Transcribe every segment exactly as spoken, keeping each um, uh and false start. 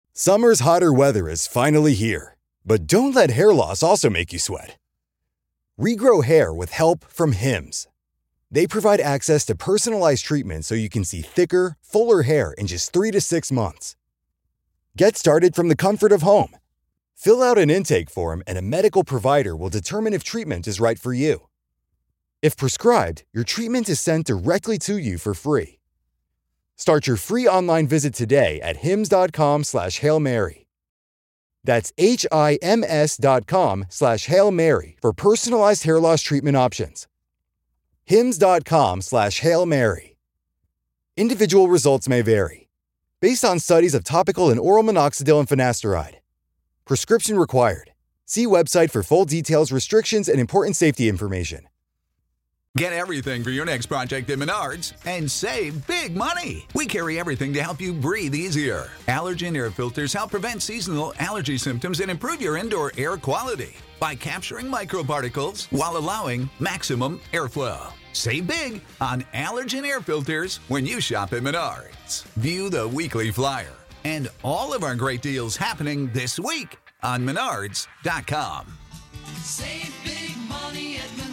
Summer's hotter weather is finally here, but don't let hair loss also make you sweat. Regrow hair with help from Hims. They provide access to personalized treatment so you can see thicker, fuller hair in just three to six months. Get started from the comfort of home. Fill out an intake form and a medical provider will determine if treatment is right for you. If prescribed, your treatment is sent directly to you for free. Start your free online visit today at hims.com slash Hail Mary. That's H-I-M-S dot com slash Hail Mary for personalized hair loss treatment options. Hims.com slash Hail Mary. Individual results may vary. Based on studies of topical and oral minoxidil and finasteride. Prescription required. See website for full details, restrictions, and important safety information. Get everything for your next project at Menards and save big money. We carry everything to help you breathe easier. Allergen air filters help prevent seasonal allergy symptoms and improve your indoor air quality by capturing microparticles while allowing maximum airflow. Save big on allergen air filters when you shop at Menards. View the weekly flyer and all of our great deals happening this week on menards dot com. Save big money at Menards.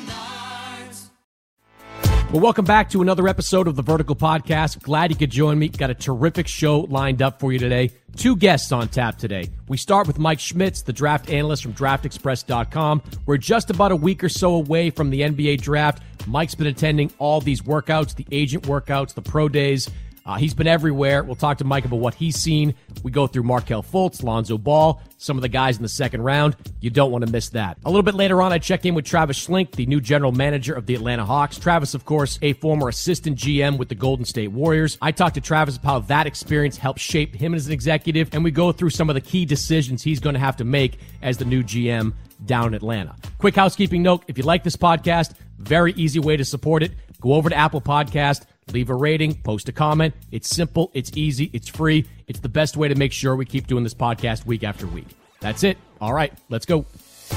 Well, welcome back to another episode of the Vertical Podcast. Glad you could join me. Got a terrific show lined up for you today. Two guests on tap today. We start with Mike Schmitz, the draft analyst from draft express dot com. We're just about a week or so away from the N B A draft. Mike's been attending all these workouts, the agent workouts, the pro days. Uh, he's been everywhere. We'll talk to Mike about what he's seen. We go through Markelle Fultz, Lonzo Ball, some of the guys in the second round. You don't want to miss that. A little bit later on, I check in with Travis Schlenk, the new general manager of the Atlanta Hawks. Travis, of course, a former assistant G M with the Golden State Warriors. I talked to Travis about how that experience helped shape him as an executive, and we go through some of the key decisions he's going to have to make as the new G M down in Atlanta. Quick housekeeping note, if you like this podcast, very easy way to support it. Go over to Apple Podcast, leave a rating, post a comment. It's simple, it's easy, it's free. It's the best way to make sure we keep doing this podcast week after week. That's it. All right, let's go.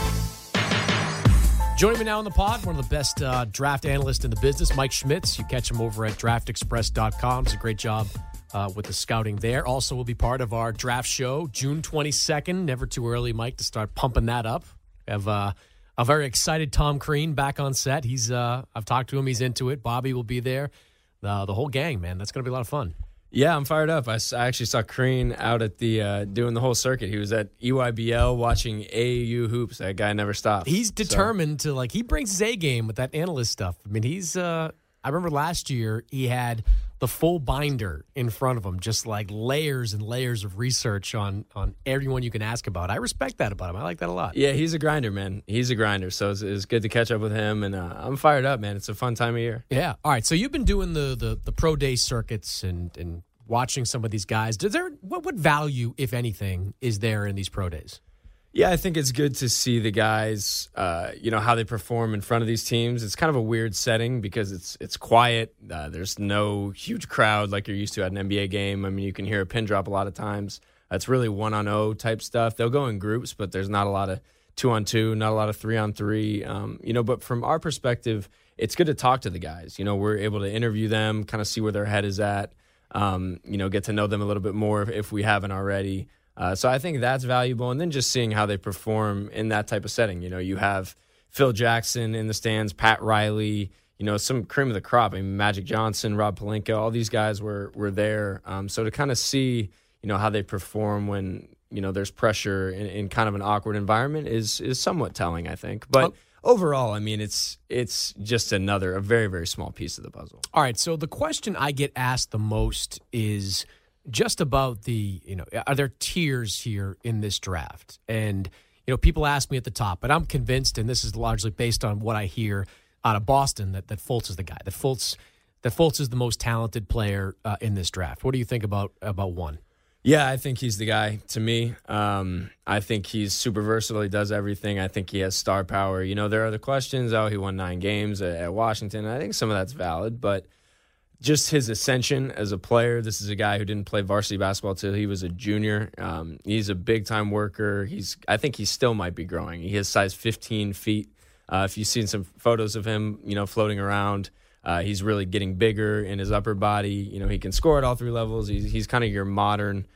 Joining me now on the pod, one of the best uh, draft analysts in the business, Mike Schmitz. You catch him over at draft express dot com. Does a great job uh, with the scouting there. Also will be part of our draft show, June twenty-second. Never too early, Mike, to start pumping that up. We have uh, a very excited Tom Crean back on set. He's uh, I've talked to him. He's into it. Bobby will be there. Uh, the whole gang, man. That's going to be a lot of fun. Yeah, I'm fired up. I, s- I actually saw Crean out at the uh, doing the whole circuit. He was at E Y B L watching A A U hoops. That guy never stopped. He's determined so. to, like, he brings his A game with that analyst stuff. I mean, he's, uh, I remember last year he had the full binder in front of him, just like layers and layers of research on on everyone you can ask about. I respect that about him. I like that a lot. Yeah, he's a grinder, man. He's a grinder. So it's, it's good to catch up with him, and uh, I'm fired up, man. It's a fun time of year. Yeah. All right. So you've been doing the the, the pro day circuits and and watching some of these guys. Does there what what value, if anything, is there in these pro days? Yeah, I think it's good to see the guys, uh, you know, how they perform in front of these teams. It's kind of a weird setting because it's it's quiet. Uh, there's no huge crowd like you're used to at an N B A game. I mean, you can hear a pin drop a lot of times. It's really one-on-oh type stuff. They'll go in groups, but there's not a lot of two-on-two, not a lot of three-on-three. Um, you know, but from our perspective, it's good to talk to the guys. You know, we're able to interview them, kind of see where their head is at, um, you know, get to know them a little bit more if, if we haven't already. Uh, so I think that's valuable. And then just seeing how they perform in that type of setting. You know, you have Phil Jackson in the stands, Pat Riley, you know, some cream of the crop. I mean, Magic Johnson, Rob Pelinka, all these guys were were there. Um, so to kind of see, you know, how they perform when, you know, there's pressure in, in kind of an awkward environment is is somewhat telling, I think. But oh. overall, I mean, it's it's just another, a very, very small piece of the puzzle. All right. So the question I get asked the most is just about the, you know, are there tiers here in this draft? And, you know, people ask me at the top, but I'm convinced, and this is largely based on what I hear out of Boston, that, that Fultz is the guy. That Fultz, that Fultz is the most talented player uh, in this draft. What do you think about about one? Yeah, I think he's the guy to me. Um, I think he's super versatile. He does everything. I think he has star power. You know, there are other questions. Oh, he won nine games at, at Washington. I think some of that's valid, but just his ascension as a player. This is a guy who didn't play varsity basketball till he was a junior. Um, he's a big-time worker. He's, I think he still might be growing. He has size fifteen feet. Uh, if you've seen some photos of him, you know, floating around, uh, he's really getting bigger in his upper body. You know, he can score at all three levels. He's, he's kind of your modern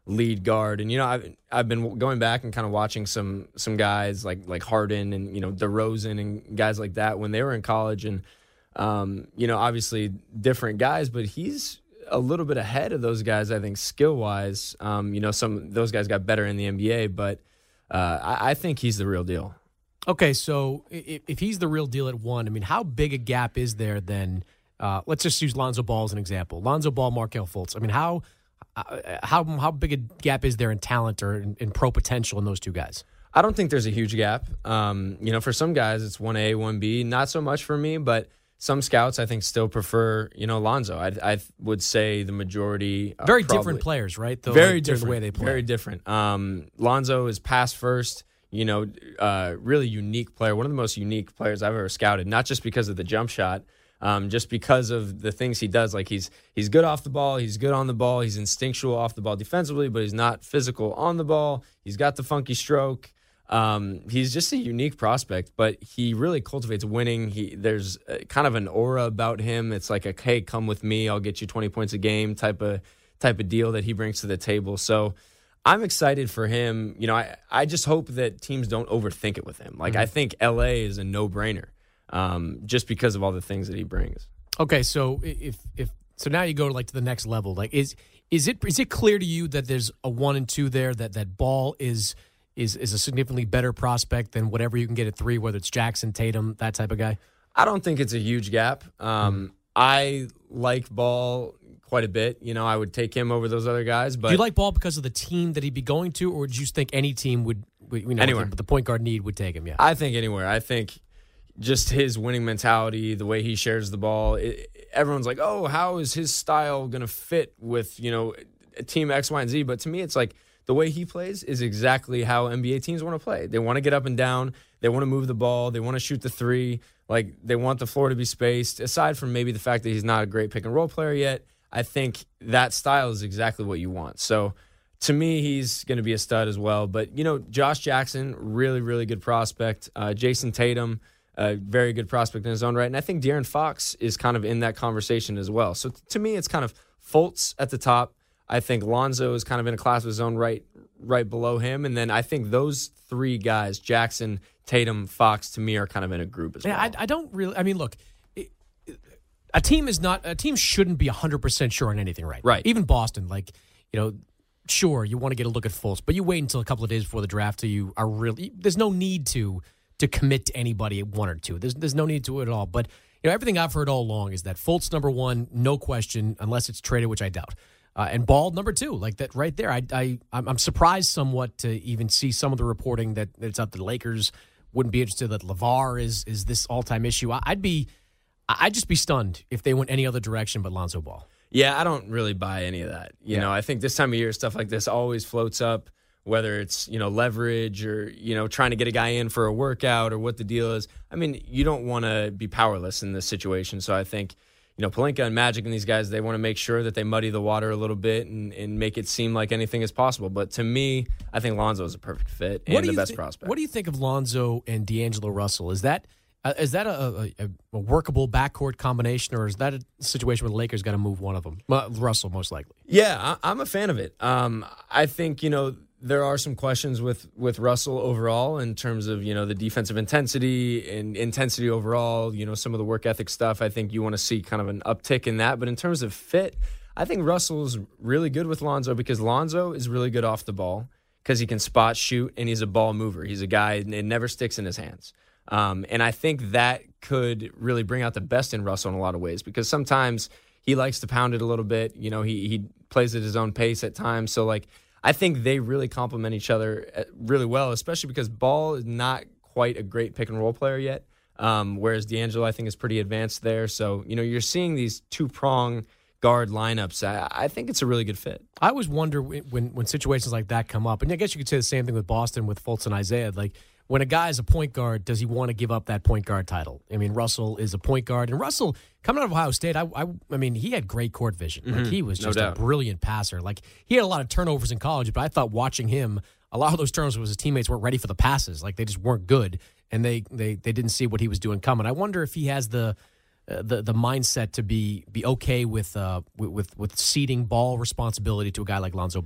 lead guard. And you know, I've I've been going back and kind of watching some some guys like like Harden and you know DeRozan and guys like that when they were in college, and um, you know, obviously different guys, but he's a little bit ahead of those guys, I think, skill wise. Um, you know, some those guys got better in the N B A, but uh, I, I think he's the real deal. Okay, so if, if he's the real deal at one, I mean, how big a gap is there then? Uh, let's just use Lonzo Ball as an example. Lonzo Ball, Markelle Fultz. I mean, how uh, how how big a gap is there in talent or in, in pro potential in those two guys? I don't think there's a huge gap. Um, you know, for some guys, it's one A, one B. Not so much for me, but some scouts, I think, still prefer, you know, Lonzo. I, I would say the majority. Very probably, different players, right? Though, very like, different. The way they play. Very different. Um, Lonzo is pass first. You know, uh, really unique player. One of the most unique players I've ever scouted. Not just because of the jump shot, um, just because of the things he does. Like he's he's good off the ball. He's good on the ball. He's instinctual off the ball defensively, but he's not physical on the ball. He's got the funky stroke. Um, he's just a unique prospect, but he really cultivates winning. He there's a, kind of an aura about him. It's like a hey, come with me, I'll get you twenty points a game type of type of deal that he brings to the table. So I'm excited for him. You know, I, I just hope that teams don't overthink it with him. Like mm-hmm. I think L A is a no brainer, um, just because of all the things that he brings. Okay, so if if so now you go to like to the next level. Like is is it is it clear to you that there's a one and two there, that that Ball is is is a significantly better prospect than whatever you can get at three, whether it's Jackson, Tatum, that type of guy? I don't think it's a huge gap. Um, mm-hmm. I like Ball quite a bit. You know, I would take him over those other guys. But do you like Ball because of the team that he'd be going to, or do you think any team would, you know, anywhere. The, the point guard need would take him? Yeah, I think anywhere. I think just his winning mentality, the way he shares the ball. It, everyone's like, oh, how is his style going to fit with, you know, team X, Y, and Z? But to me, it's like the way he plays is exactly how N B A teams want to play. They want to get up and down. They want to move the ball. They want to shoot the three. Like, they want the floor to be spaced. Aside from maybe the fact that he's not a great pick and roll player yet, I think that style is exactly what you want. So to me, he's going to be a stud as well. But, you know, Josh Jackson, really, really good prospect. Uh, Jason Tatum, a very good prospect in his own right. And I think De'Aaron Fox is kind of in that conversation as well. So t- to me, it's kind of Fultz at the top. I think Lonzo is kind of in a class of his own right, right below him. And then I think those three guys, Jackson, Tatum, Fox, to me are kind of in a group as well. Yeah, I, I don't really – I mean, look – A team is not a team shouldn't be one hundred percent sure on anything, right? Right. Even Boston, like, you know, sure, you want to get a look at Fultz, but you wait until a couple of days before the draft till you are really there's no need to to commit to anybody at one or two. There's there's no need to it at all. But you know, everything I've heard all along is that Fultz number one, no question, unless it's traded, which I doubt. Uh, and Ball number two, like that right there. I I I'm surprised somewhat to even see some of the reporting that it's up the Lakers wouldn't be interested, that LeVar is is this all time issue. I, I'd be. I'd just be stunned if they went any other direction but Lonzo Ball. Yeah, I don't really buy any of that. You yeah. know, I think this time of year, stuff like this always floats up, whether it's, you know, leverage or, you know, trying to get a guy in for a workout or what the deal is. I mean, you don't want to be powerless in this situation. So I think, you know, Pelinka and Magic and these guys, they want to make sure that they muddy the water a little bit and, and make it seem like anything is possible. But to me, I think Lonzo is a perfect fit and the best th- prospect. What do you think of Lonzo and D'Angelo Russell? Is that Uh, is that a, a, a workable backcourt combination, or is that a situation where the Lakers got to move one of them? Well, Russell, most likely. Yeah, I, I'm a fan of it. Um, I think, you know, there are some questions with, with Russell overall in terms of, you know, the defensive intensity and intensity overall, you know, some of the work ethic stuff. I think you want to see kind of an uptick in that. But in terms of fit, I think Russell's really good with Lonzo because Lonzo is really good off the ball because he can spot shoot and he's a ball mover. He's a guy, and it never sticks in his hands. Um, and I think that could really bring out the best in Russell in a lot of ways because sometimes he likes to pound it a little bit. You know, he he plays at his own pace at times. So, like, I think they really complement each other really well, especially because Ball is not quite a great pick-and-roll player yet, um, whereas D'Angelo, I think, is pretty advanced there. So, you know, you're seeing these two-prong guard lineups. I, I think it's a really good fit. I always wonder when, when situations like that come up, and I guess you could say the same thing with Boston with Fultz and Isaiah, like, when a guy is a point guard, does he want to give up that point guard title? I mean, Russell is a point guard. And Russell, coming out of Ohio State, I I, I mean, he had great court vision. Like, mm-hmm. he was just no a brilliant passer. Like, he had a lot of turnovers in college, but I thought watching him, a lot of those turnovers was his teammates weren't ready for the passes. Like, they just weren't good, and they they, they didn't see what he was doing coming. I wonder if he has the uh, the the mindset to be be okay with uh with with ceding ball responsibility to a guy like Lonzo Ball.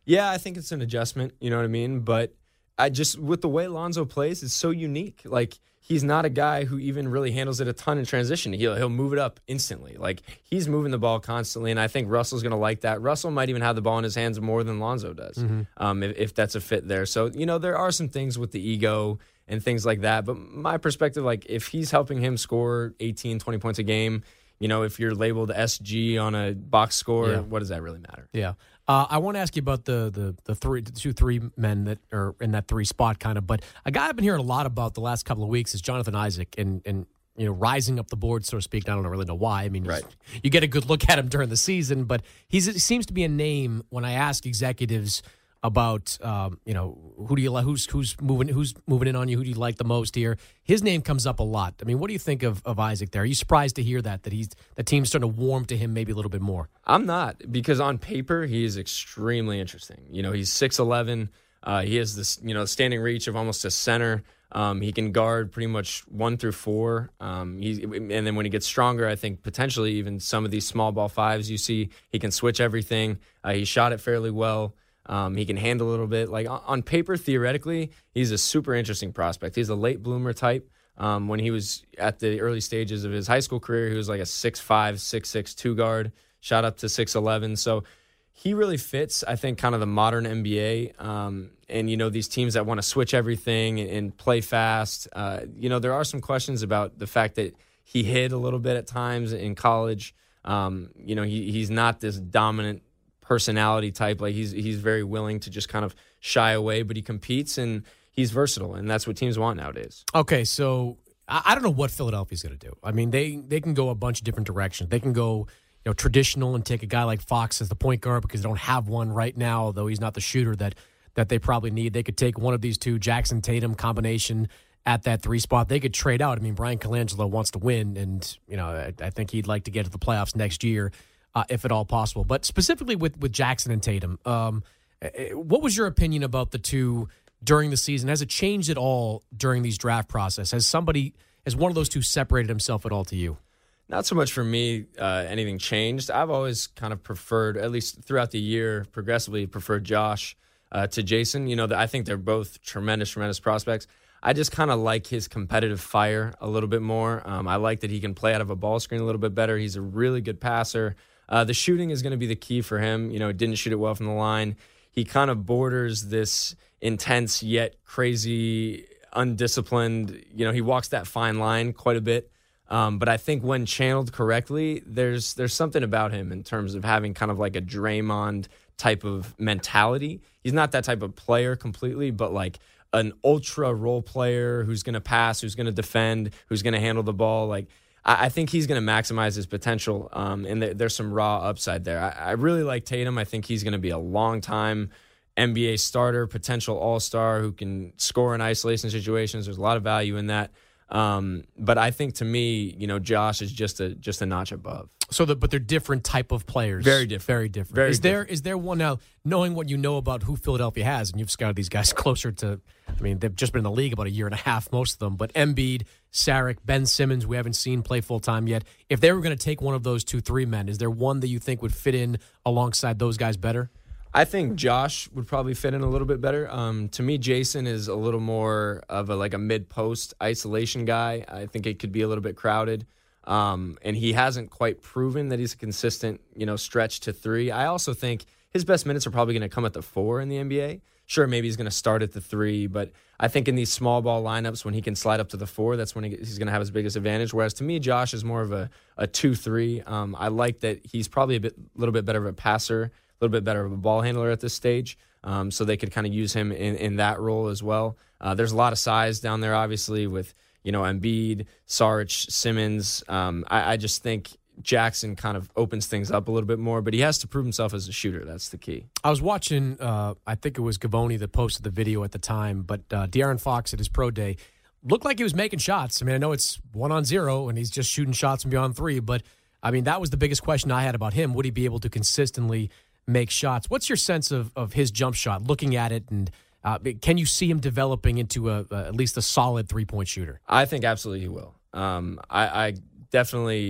Yeah, I think it's an adjustment. You know what I mean? But I just, with the way Lonzo plays, it's so unique. Like, he's not a guy who even really handles it a ton in transition. He'll, he'll move it up instantly. Like, he's moving the ball constantly, and I think Russell's going to like that. Russell might even have the ball in his hands more than Lonzo does, mm-hmm. um, if, if that's a fit there. So, you know, there are some things with the ego and things like that. But my perspective, like, if he's helping him score eighteen, twenty points a game, you know, if you're labeled S G on a box score, yeah. what does that really matter? Yeah. Uh, I want to ask you about the the the three, the two, three men that are in that three spot kind of. But a guy I've been hearing a lot about the last couple of weeks is Jonathan Isaac, and and you know, rising up the board, so to speak. I don't really know why. I mean, right. you get a good look at him during the season, but he's he seems to be a name when I ask executives about um, you know, who do you like, who's who's moving who's moving in on you, who do you like the most here? His name comes up a lot. I mean, what do you think of, of Isaac there? Are you surprised to hear that that he's the team's starting to warm to him maybe a little bit more? I'm not, because on paper he is extremely interesting. You know, he's six eleven. Uh, he has this, you know, standing reach of almost a center. Um, he can guard pretty much one through four. Um, he, and then when he gets stronger, I think potentially even some of these small ball fives you see, he can switch everything. Uh, he shot it fairly well. Um, he can handle a little bit. Like, on paper, theoretically, he's a super interesting prospect. He's a late bloomer type. Um, when he was at the early stages of his high school career, he was like a six five, six six two guard, shot up to six eleven. So he really fits, I think, kind of the modern N B A. Um, and, you know, these teams that want to switch everything and, and play fast. Uh, you know, there are some questions about the fact that he hid a little bit at times in college. Um, you know, he he's not this dominant personality type. Like, he's he's very willing to just kind of shy away, but he competes and he's versatile, and that's what teams want nowadays. Okay, so I, I don't know what Philadelphia's going to do. I mean, they they can go a bunch of different directions. They can go, you know, traditional and take a guy like Fox as the point guard because they don't have one right now, although he's not the shooter that that they probably need. They could take one of these two, Jackson Tatum combination at that three spot. They could trade out. I mean, Brian Colangelo wants to win, and you know, I, I think he'd like to get to the playoffs next year. Uh, if at all possible. But specifically with, with Jackson and Tatum, um, what was your opinion about the two during the season? Has it changed at all during these draft process? Has somebody, has one of those two separated himself at all to you? Not so much for me, uh, anything changed. I've always kind of preferred, at least throughout the year, progressively preferred Josh uh, to Jason. You know, I think they're both tremendous, tremendous prospects. I just kind of like his competitive fire a little bit more. Um, I like that he can play out of a ball screen a little bit better. He's a really good passer. Uh, the shooting is going to be the key for him. You know, didn't shoot it well from the line. He kind of borders this intense yet crazy, undisciplined. You know, he walks that fine line quite a bit. Um, but I think when channeled correctly, there's there's something about him in terms of having kind of like a Draymond type of mentality. He's not that type of player completely, but like an ultra role player who's going to pass, who's going to defend, who's going to handle the ball. Like, I think he's going to maximize his potential, um, and there, there's some raw upside there. I, I really like Tatum. I think he's going to be a long-time N B A starter, potential all-star who can score in isolation situations. There's a lot of value in that. Um, but I think, to me, you know, Josh is just a just a notch above. So, the, but they're different type of players. Very different. Very different. Very is different. there is there one now, knowing what you know about who Philadelphia has, and you've scouted these guys closer to, I mean, they've just been in the league about a year and a half, most of them, but Embiid, Saric, Ben Simmons, we haven't seen play full-time yet. If they were going to take one of those two, three men, is there one that you think would fit in alongside those guys better? I think Josh would probably fit in a little bit better. Um, to me, Jason is a little more of a like a mid-post isolation guy. I think it could be a little bit crowded. Um, and he hasn't quite proven that he's a consistent, you know, stretch to three. I also think his best minutes are probably going to come at the four in the N B A. Sure, maybe he's going to start at the three, but I think in these small ball lineups, when he can slide up to the four, that's when he, he's going to have his biggest advantage. Whereas to me, Josh is more of a, a two three. Um, I like that he's probably a bit, little bit better of a passer, a little bit better of a ball handler at this stage. Um, so they could kind of use him in, in that role as well. Uh, there's a lot of size down there, obviously, with, you know, Embiid, Saric, Simmons. Um, I, I just think Jackson kind of opens things up a little bit more, but he has to prove himself as a shooter. That's the key. I was watching, uh, I think it was Gavoni that posted the video at the time, but uh, De'Aaron Fox at his pro day looked like he was making shots. I mean, I know it's one on zero and he's just shooting shots from beyond three, but I mean, that was the biggest question I had about him. Would he be able to consistently make shots? What's your sense of, of his jump shot, looking at it, and uh, can you see him developing into a, a at least a solid three-point shooter? I think absolutely he will. Um, I, I definitely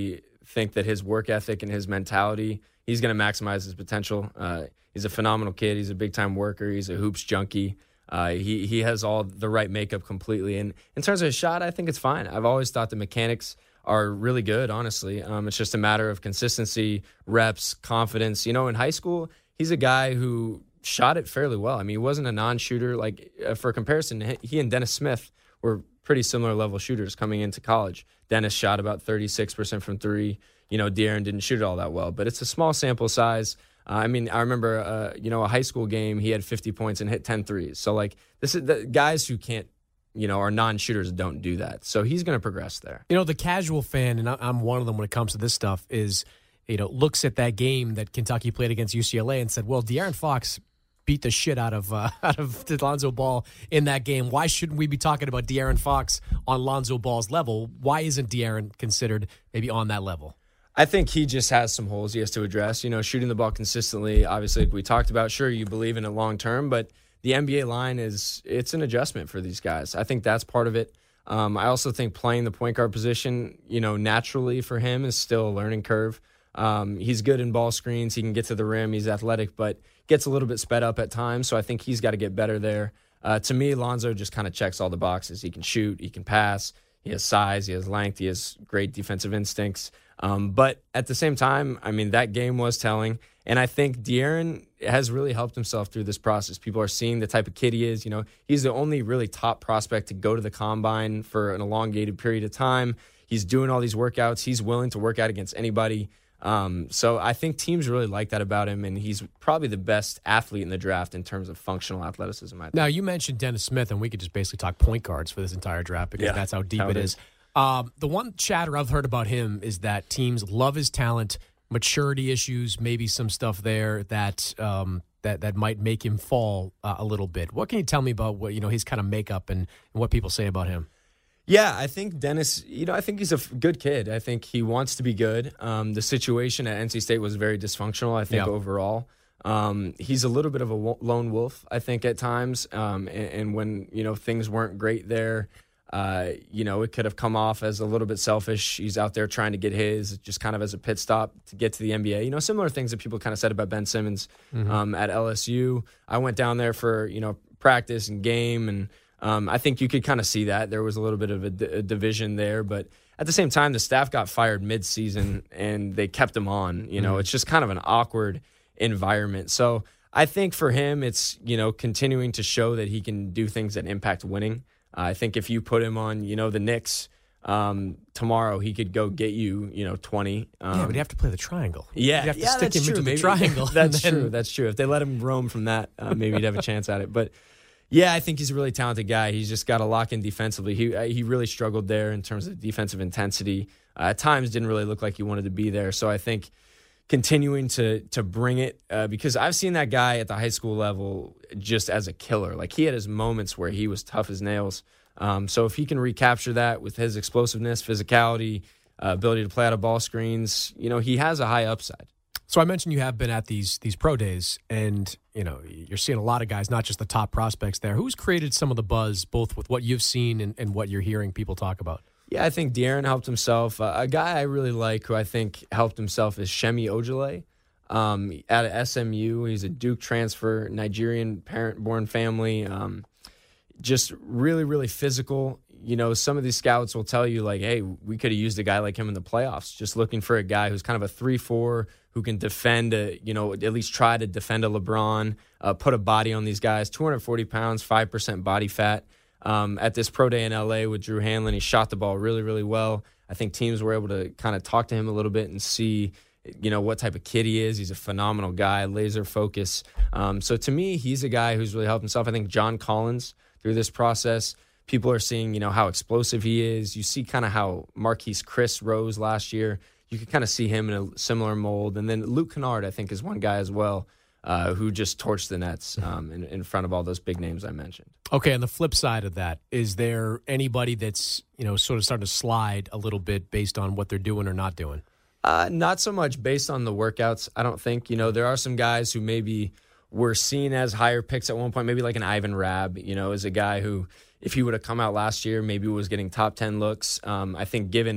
think that his work ethic and his mentality, he's going to maximize his potential. Uh, he's a phenomenal kid. He's a big-time worker. He's a hoops junkie. Uh, he he has all the right makeup completely. And in terms of his shot, I think it's fine. I've always thought the mechanics are really good, honestly. Um, it's just a matter of consistency, reps, confidence. You know, in high school, he's a guy who shot it fairly well. I mean, he wasn't a non-shooter. Like, uh, for comparison, he and Dennis Smith were pretty similar level shooters coming into college. Dennis shot about thirty-six percent from three. You know, De'Aaron didn't shoot it all that well, but it's a small sample size. Uh, I mean, I remember, uh, you know, a high school game, he had fifty points and hit ten threes. So, like, this is the guys who can't, you know, are non-shooters don't do that. So he's going to progress there. You know, the casual fan, and I'm one of them when it comes to this stuff, is, you know, looks at that game that Kentucky played against U C L A and said, well, De'Aaron Fox beat the shit out of uh, out of Lonzo Ball in that game. Why shouldn't we be talking about De'Aaron Fox on Lonzo Ball's level? Why isn't De'Aaron considered maybe on that level? I think he just has some holes he has to address. You know, shooting the ball consistently, obviously, like we talked about, sure, you believe in it long term, but the N B A line is, it's an adjustment for these guys. I think that's part of it. Um, I also think playing the point guard position, you know, naturally for him is still a learning curve. Um, he's good in ball screens. He can get to the rim. He's athletic, but gets a little bit sped up at times. So I think he's got to get better there. Uh, to me, Lonzo just kind of checks all the boxes. He can shoot. He can pass. He has size. He has length. He has great defensive instincts. Um, but at the same time, I mean, that game was telling. And I think De'Aaron has really helped himself through this process. People are seeing the type of kid he is. You know, he's the only really top prospect to go to the combine for an elongated period of time. He's doing all these workouts. He's willing to work out against anybody. Um, so I think teams really like that about him, and he's probably the best athlete in the draft in terms of functional athleticism. I think. Now, you mentioned Dennis Smith, and we could just basically talk point guards for this entire draft because Yeah, that's how deep how it it is. Um, the one chatter I've heard about him is that teams love his talent, maturity issues, maybe some stuff there that um, that that might make him fall uh, a little bit. What can you tell me about what you know his kind of makeup and, and what people say about him? Yeah, I think Dennis, you know, I think he's a f- good kid. I think he wants to be good. Um, the situation at N C State was very dysfunctional, I think, Yeah. overall. Um, he's a little bit of a wo- lone wolf, I think, at times. Um, and, and when, you know, things weren't great there, uh, you know, it could have come off as a little bit selfish. He's out there trying to get his, just kind of as a pit stop to get to the N B A. You know, similar things that people kind of said about Ben Simmons Mm-hmm. um, at L S U. I went down there for, you know, practice and game, and Um, I think you could kind of see that. There was a little bit of a, d- a division there, but at the same time, the staff got fired mid-season and they kept him on. You know, Mm-hmm. it's just kind of an awkward environment. So I think for him, it's, you know, continuing to show that he can do things that impact winning. Uh, I think if you put him on, you know, the Knicks um, tomorrow, he could go get you, you know, twenty. Um, yeah, but you have to play the triangle. yeah, you have to yeah, stick that's him true. into the Maybe- triangle. That's and then- true. That's true. If they let him roam from that, uh, maybe he'd have a chance at it. But yeah, I think he's a really talented guy. He's just got to lock in defensively. He uh, he really struggled there in terms of defensive intensity. Uh, at times, didn't really look like he wanted to be there. So I think continuing to to bring it uh, because I've seen that guy at the high school level just as a killer. Like he had his moments where he was tough as nails. Um, so if he can recapture that with his explosiveness, physicality, uh, ability to play out of ball screens, you know, he has a high upside. So I mentioned you have been at these these pro days, and you know you're seeing a lot of guys, not just the top prospects there. Who's created some of the buzz, both with what you've seen and, and what you're hearing people talk about? Yeah, I think De'Aaron helped himself. Uh, a guy I really like who I think helped himself is Shemi Ojale um, out of S M U. He's a Duke transfer, Nigerian parent-born family. Um, just really, really physical. You know, some of these scouts will tell you, like, hey, we could have used a guy like him in the playoffs, just looking for a guy who's kind of a three four who can defend, a, you know, at least try to defend a LeBron, uh, put a body on these guys. two hundred forty pounds, five percent body fat. Um, at this pro day in L A with Drew Hanlon, he shot the ball really, really well. I think teams were able to kind of talk to him a little bit and see, you know, what type of kid he is. He's a phenomenal guy, laser focus. Um, so to me, he's a guy who's really helped himself. I think John Collins, through this process, people are seeing, you know, how explosive he is. You see kind of how Marquise Chris rose last year. You could kind of see him in a similar mold. And then Luke Kennard, I think, is one guy as well uh, who just torched the Nets um, in, in front of all those big names I mentioned. Okay, on the flip side of that, is there anybody that's, you know, sort of starting to slide a little bit based on what they're doing or not doing? Uh, not so much based on the workouts, I don't think. You know, there are some guys who maybe were seen as higher picks at one point, maybe like an Ivan Rabb, you know, is a guy who, if he would have come out last year, maybe was getting top ten looks. Um, I think given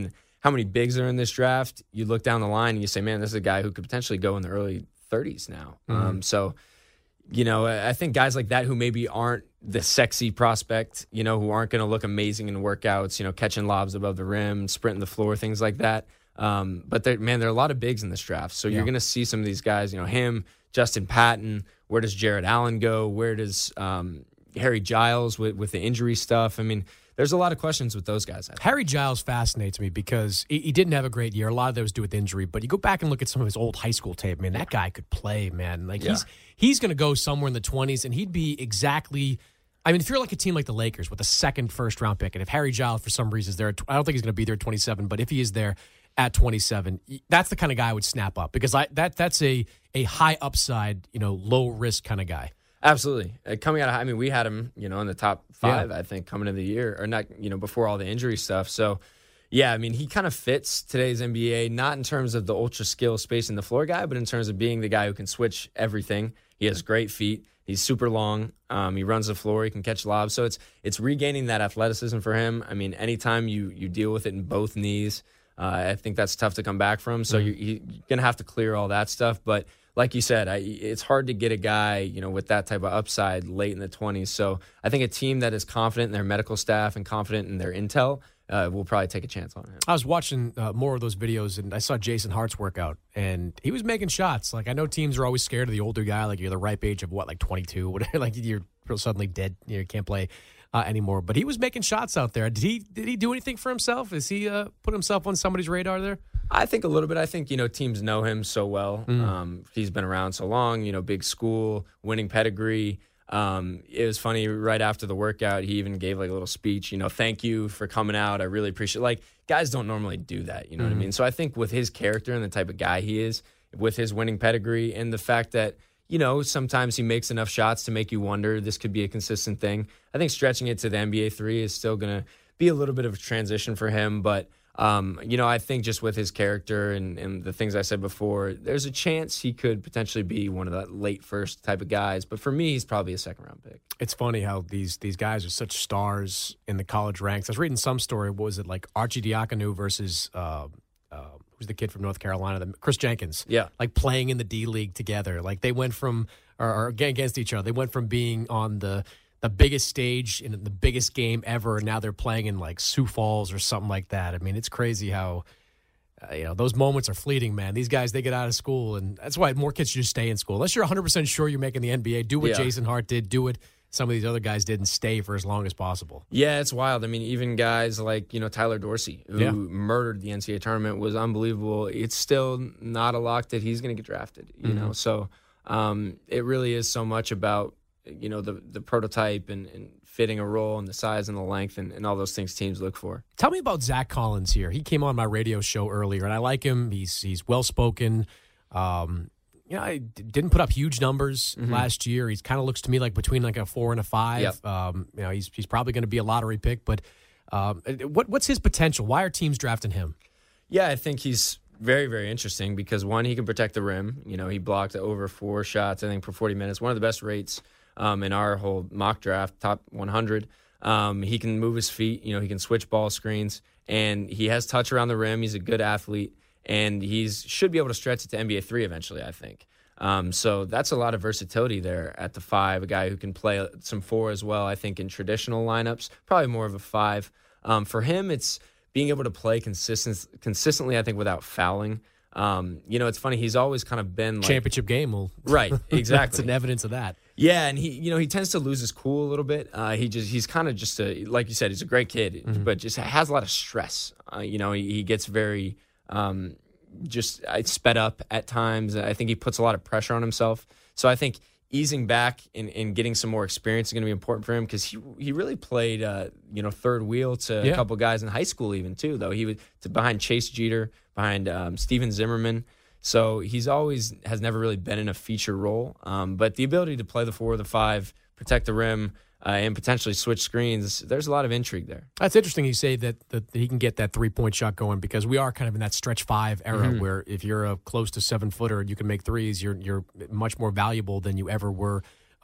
how many bigs are in this draft, you look down the line and you say, man, this is a guy who could potentially go in the early thirties now. Mm-hmm. Um, so, you know, I think guys like that who maybe aren't the sexy prospect, you know, who aren't going to look amazing in workouts, you know, catching lobs above the rim, sprinting the floor, things like that. Um, but, man, there are a lot of bigs in this draft. So yeah. you're going to see some of these guys, you know, him, Justin Patton. Where does Jared Allen go? Where does um, Harry Giles with, with the injury stuff? I mean, there's a lot of questions with those guys. Harry Giles fascinates me because he, he didn't have a great year. A lot of that was due with injury. But you go back and look at some of his old high school tape, man, that guy could play, man. Like, yeah. he's he's going to go somewhere in the twenties, and he'd be exactly – I mean, if you're like a team like the Lakers with a second first-round pick, and if Harry Giles for some reason is there – I don't think he's going to be there at twenty-seven, but if he is there at twenty-seven, that's the kind of guy I would snap up because I that that's a, a high upside, you know, low-risk kind of guy. Absolutely. Uh, coming out of, I mean, we had him, you know, in the top five, yeah. I think, coming into the year, or not, you know, before all the injury stuff. So, yeah, I mean, he kind of fits today's N B A, not in terms of the ultra skill space in the floor guy, but in terms of being the guy who can switch everything. He has great feet. He's super long. Um, he runs the floor. He can catch lobs. So it's it's regaining that athleticism for him. I mean, anytime you you deal with it in both knees, uh, I think that's tough to come back from. So mm-hmm. you're, you're going to have to clear all that stuff. But like you said, I, it's hard to get a guy, you know, with that type of upside late in the twenties. So I think a team that is confident in their medical staff and confident in their intel uh, will probably take a chance on him. I was watching uh, more of those videos, and I saw Jason Hart's workout, and he was making shots. Like, I know teams are always scared of the older guy, like you're the ripe age of, what, like twenty-two, whatever, like you're suddenly dead, you know, can't play uh, anymore. But he was making shots out there. Did he Did he do anything for himself? Is he uh, put himself on somebody's radar there? I think a little bit. I think, you know, teams know him so well. Mm. Um, he's been around so long, you know, big school, winning pedigree. Um, it was funny, right after the workout, he even gave like a little speech, you know, thank you for coming out. I really appreciate it. Like, guys don't normally do that, you know mm. what I mean? So I think with his character and the type of guy he is, with his winning pedigree and the fact that, you know, sometimes he makes enough shots to make you wonder this could be a consistent thing. I think stretching it to the N B A three is still going to be a little bit of a transition for him, but Um, you know, I think just with his character and, and the things I said before, there's a chance he could potentially be one of the late first type of guys. But for me, he's probably a second round pick. It's funny how these these guys are such stars in the college ranks. I was reading some story. What was it, like Arcidiacono versus uh, uh, who's the kid from North Carolina, the, Chris Jenkins? Yeah, like playing in the D League together. Like they went from or, or against each other. They went from being on the the biggest stage in the biggest game ever, and now they're playing in like Sioux Falls or something like that. I mean, it's crazy how uh, you know those moments are fleeting, man. These guys, they get out of school, and that's why more kids should just stay in school. Unless you're one hundred percent sure you're making the N B A, do what yeah. Jason Hart did, do what some of these other guys did, and stay for as long as possible. Yeah, it's wild. I mean, even guys like, you know, Tyler Dorsey, who yeah. murdered the N C double A tournament, was unbelievable. It's still not a lock that he's going to get drafted, you mm-hmm. know. So um, it really is so much about, you know, the the prototype and, and fitting a role and the size and the length and, and all those things teams look for. Tell me about Zach Collins here. He came on my radio show earlier, and I like him. He's he's well-spoken. Um, you know, I didn't put up huge numbers mm-hmm. last year. He kind of looks to me like between like a four and a five. Yep. Um, you know, he's he's probably going to be a lottery pick. But um, what what's his potential? Why are teams drafting him? Yeah, I think he's very, very interesting because, one, he can protect the rim. You know, he blocked over four shots, I think, per forty minutes. One of the best rates Um, in our whole mock draft, top one hundred. Um, he can move his feet. You know, he can switch ball screens, and he has touch around the rim. He's a good athlete, and he's should be able to stretch it to N B A three eventually, I think. Um, so that's a lot of versatility there at the five, a guy who can play some four as well, I think, in traditional lineups, probably more of a five. Um, for him, it's being able to play consistent, consistently, I think, without fouling. Um, you know, it's funny. He's always kind of been like championship game. Will right, exactly. That's an evidence of that. Yeah, and he, you know, he tends to lose his cool a little bit. Uh, he just, he's kind of just a, like you said, he's a great kid, mm-hmm. but just has a lot of stress. Uh, you know, he, he gets very, um, just uh, sped up at times. I think he puts a lot of pressure on himself. So I think easing back and, and getting some more experience is going to be important for him because he he really played, uh, you know, third wheel to yeah. a couple guys in high school even too. Though he was to behind Chase Jeter, behind um, Steven Zimmerman. So he's always has never really been in a feature role. Um, but the ability to play the four or the five, protect the rim, uh, and potentially switch screens, there's a lot of intrigue there. That's interesting you say that, that he can get that three-point shot going because we are kind of in that stretch five era mm-hmm. where if you're a close to seven-footer and you can make threes, you're you're much more valuable than you ever were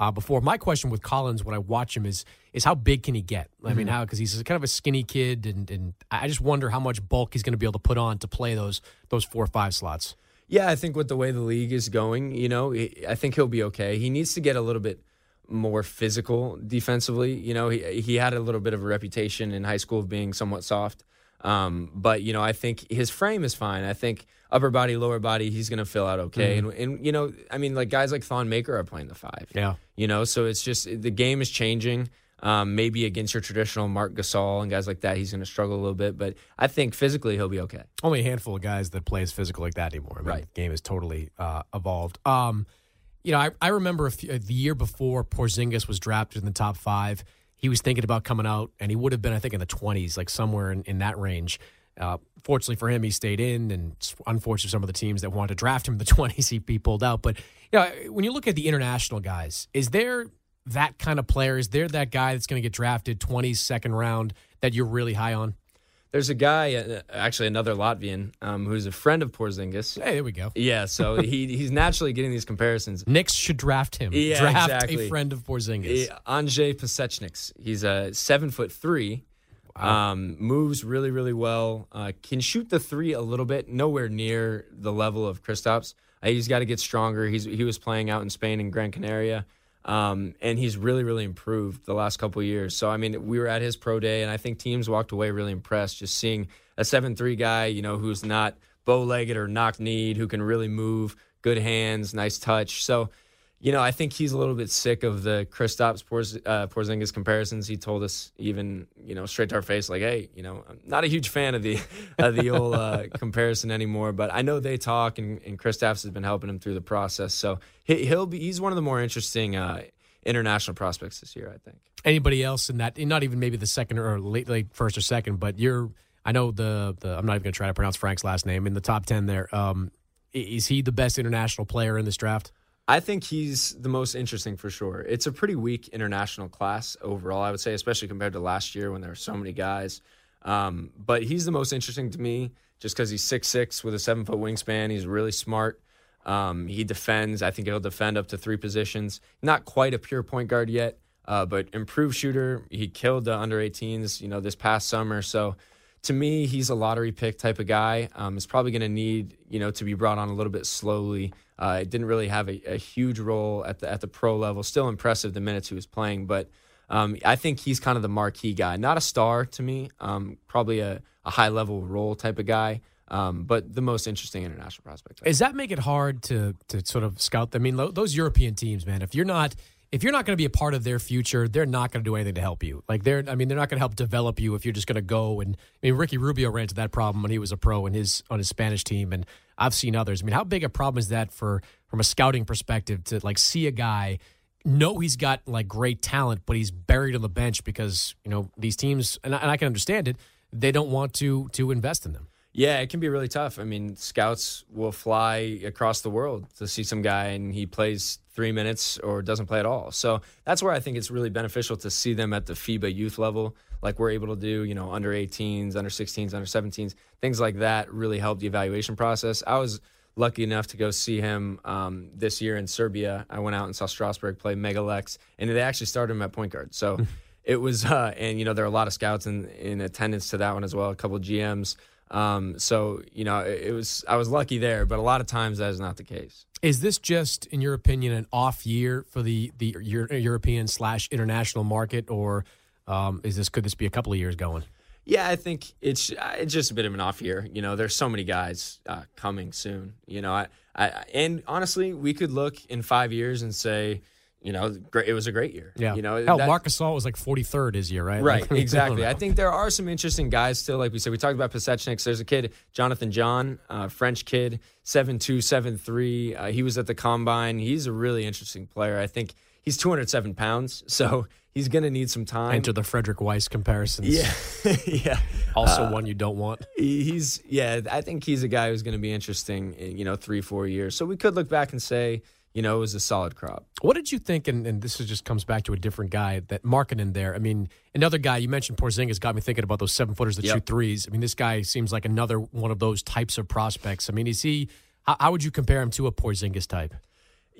uh, before. My question with Collins when I watch him is is how big can he get? I mm-hmm. mean, how because he's kind of a skinny kid, and, and I just wonder how much bulk he's going to be able to put on to play those those four or five slots. Yeah, I think with the way the league is going, you know, I think he'll be okay. He needs to get a little bit more physical defensively. You know, he he had a little bit of a reputation in high school of being somewhat soft. Um, but, you know, I think his frame is fine. I think upper body, lower body, he's going to fill out okay. Mm-hmm. And, and, you know, I mean, like guys like Thon Maker are playing the five. Yeah. You know, so it's just the game is changing. Um, maybe against your traditional Marc Gasol and guys like that, he's going to struggle a little bit. But I think physically he'll be okay. Only a handful of guys that play as physical like that anymore. I mean, right. The game has totally uh, evolved. Um, you know, I, I remember a few, the year before Porzingis was drafted in the top five, he was thinking about coming out, and he would have been, I think, in the twenties, like somewhere in, in that range. Uh, fortunately for him, he stayed in, and unfortunately for some of the teams that wanted to draft him in the twenties, he, he pulled out. But you know, when you look at the international guys, is there that kind of player? Is there that guy that's going to get drafted twenties, second round, that you're really high on? There's a guy, uh, actually another Latvian, um, who's a friend of Porzingis. Hey, there we go. Yeah, so he he's naturally getting these comparisons. Knicks should draft him. Yeah, draft exactly. a friend of Porzingis. Yeah, Andrzej Pasechniks. He's a seven foot three. Wow. Um, moves really, really well. Uh, can shoot the three a little bit. Nowhere near the level of Kristaps. Uh, he's got to get stronger. He's he was playing out in Spain in Gran Canaria. Um, and he's really, really improved the last couple of years. So, I mean, we were at his pro day, and I think teams walked away really impressed just seeing a seven three guy, you know, who's not bow-legged or knock-kneed, who can really move, good hands, nice touch. So, you know, I think he's a little bit sick of the Kristaps Porz, uh, Porzingis comparisons. He told us even, you know, straight to our face, like, hey, you know, I'm not a huge fan of the of the old uh, comparison anymore. But I know they talk, and, and Kristaps has been helping him through the process. So he, he'll be he's one of the more interesting uh, international prospects this year, I think. Anybody else in that? Not even maybe the second or late, late first or second, but you're. I know the the. I'm not even going to try to pronounce Frank's last name in the top ten there. Um, is he the best international player in this draft? I think he's the most interesting for sure. It's a pretty weak international class overall, I would say, especially compared to last year when there were so many guys. Um, but he's the most interesting to me just because he's six six with a seven-foot wingspan. He's really smart. Um, he defends. I think he'll defend up to three positions. Not quite a pure point guard yet, uh, but improved shooter. He killed the under eighteens, you know, this past summer. So to me, he's a lottery pick type of guy. Um, is probably going to need, you know, to be brought on a little bit slowly. Uh, it didn't really have a, a huge role at the at the pro level. Still impressive the minutes he was playing, but um, I think he's kind of the marquee guy. Not a star to me, um, probably a, a high level role type of guy, um, but the most interesting international prospect. Does that make it hard to to sort of scout them? I mean, lo- those European teams, man. If you're not if you're not going to be a part of their future, they're not going to do anything to help you. Like they're, I mean, they're not going to help develop you if you're just going to go and. I mean, Ricky Rubio ran into that problem when he was a pro in his on his Spanish team, and I've seen others. I mean, how big a problem is that for from a scouting perspective to like see a guy know he's got like great talent, but he's buried on the bench because you know these teams, and I, and I can understand it, they don't want to to invest in them. Yeah, it can be really tough. I mean, scouts will fly across the world to see some guy and he plays three minutes or doesn't play at all. So that's where I think it's really beneficial to see them at the FIBA youth level, like we're able to do, you know, under eighteens, under sixteens, under seventeens, things like that really help the evaluation process. I was lucky enough to go see him um, this year in Serbia. I went out and saw Strasbourg play Megalex, and they actually started him at point guard. So it was, uh, and, you know, there are a lot of scouts in, in attendance to that one as well, a couple of G Ms. Um, so, you know, it, it was, I was lucky there, but a lot of times that is not the case. Is this just, in your opinion, an off year for the, the Euro- European slash international market, or um, is this, could this be a couple of years going? Yeah, I think it's it's just a bit of an off year. You know, there's so many guys uh, coming soon. You know, I, I and honestly, we could look in five years and say, you know, great, it was a great year. Yeah. You know, hell, that, Marc Gasol was like forty-third his year, right? Right, Like, exactly. I think there are some interesting guys still. Like we said, we talked about Pasechniks. There's a kid, Jonathan John, uh, French kid, seven two, seven three. Uh, he was at the Combine. He's a really interesting player. I think he's two hundred seven pounds, so he's going to need some time. Enter the Frederick Weiss comparisons. Yeah, yeah. Also uh, one you don't want. He's, yeah, I think he's a guy who's going to be interesting in, you know, three, four years. So we could look back and say, you know, it was a solid crop. What did you think, and, and this is just comes back to a different guy, that Markkanen there, I mean, another guy, you mentioned Porzingis, got me thinking about those seven-footers that Yep. shoot threes. I mean, this guy seems like another one of those types of prospects. I mean, is he, how, how would you compare him to a Porzingis type?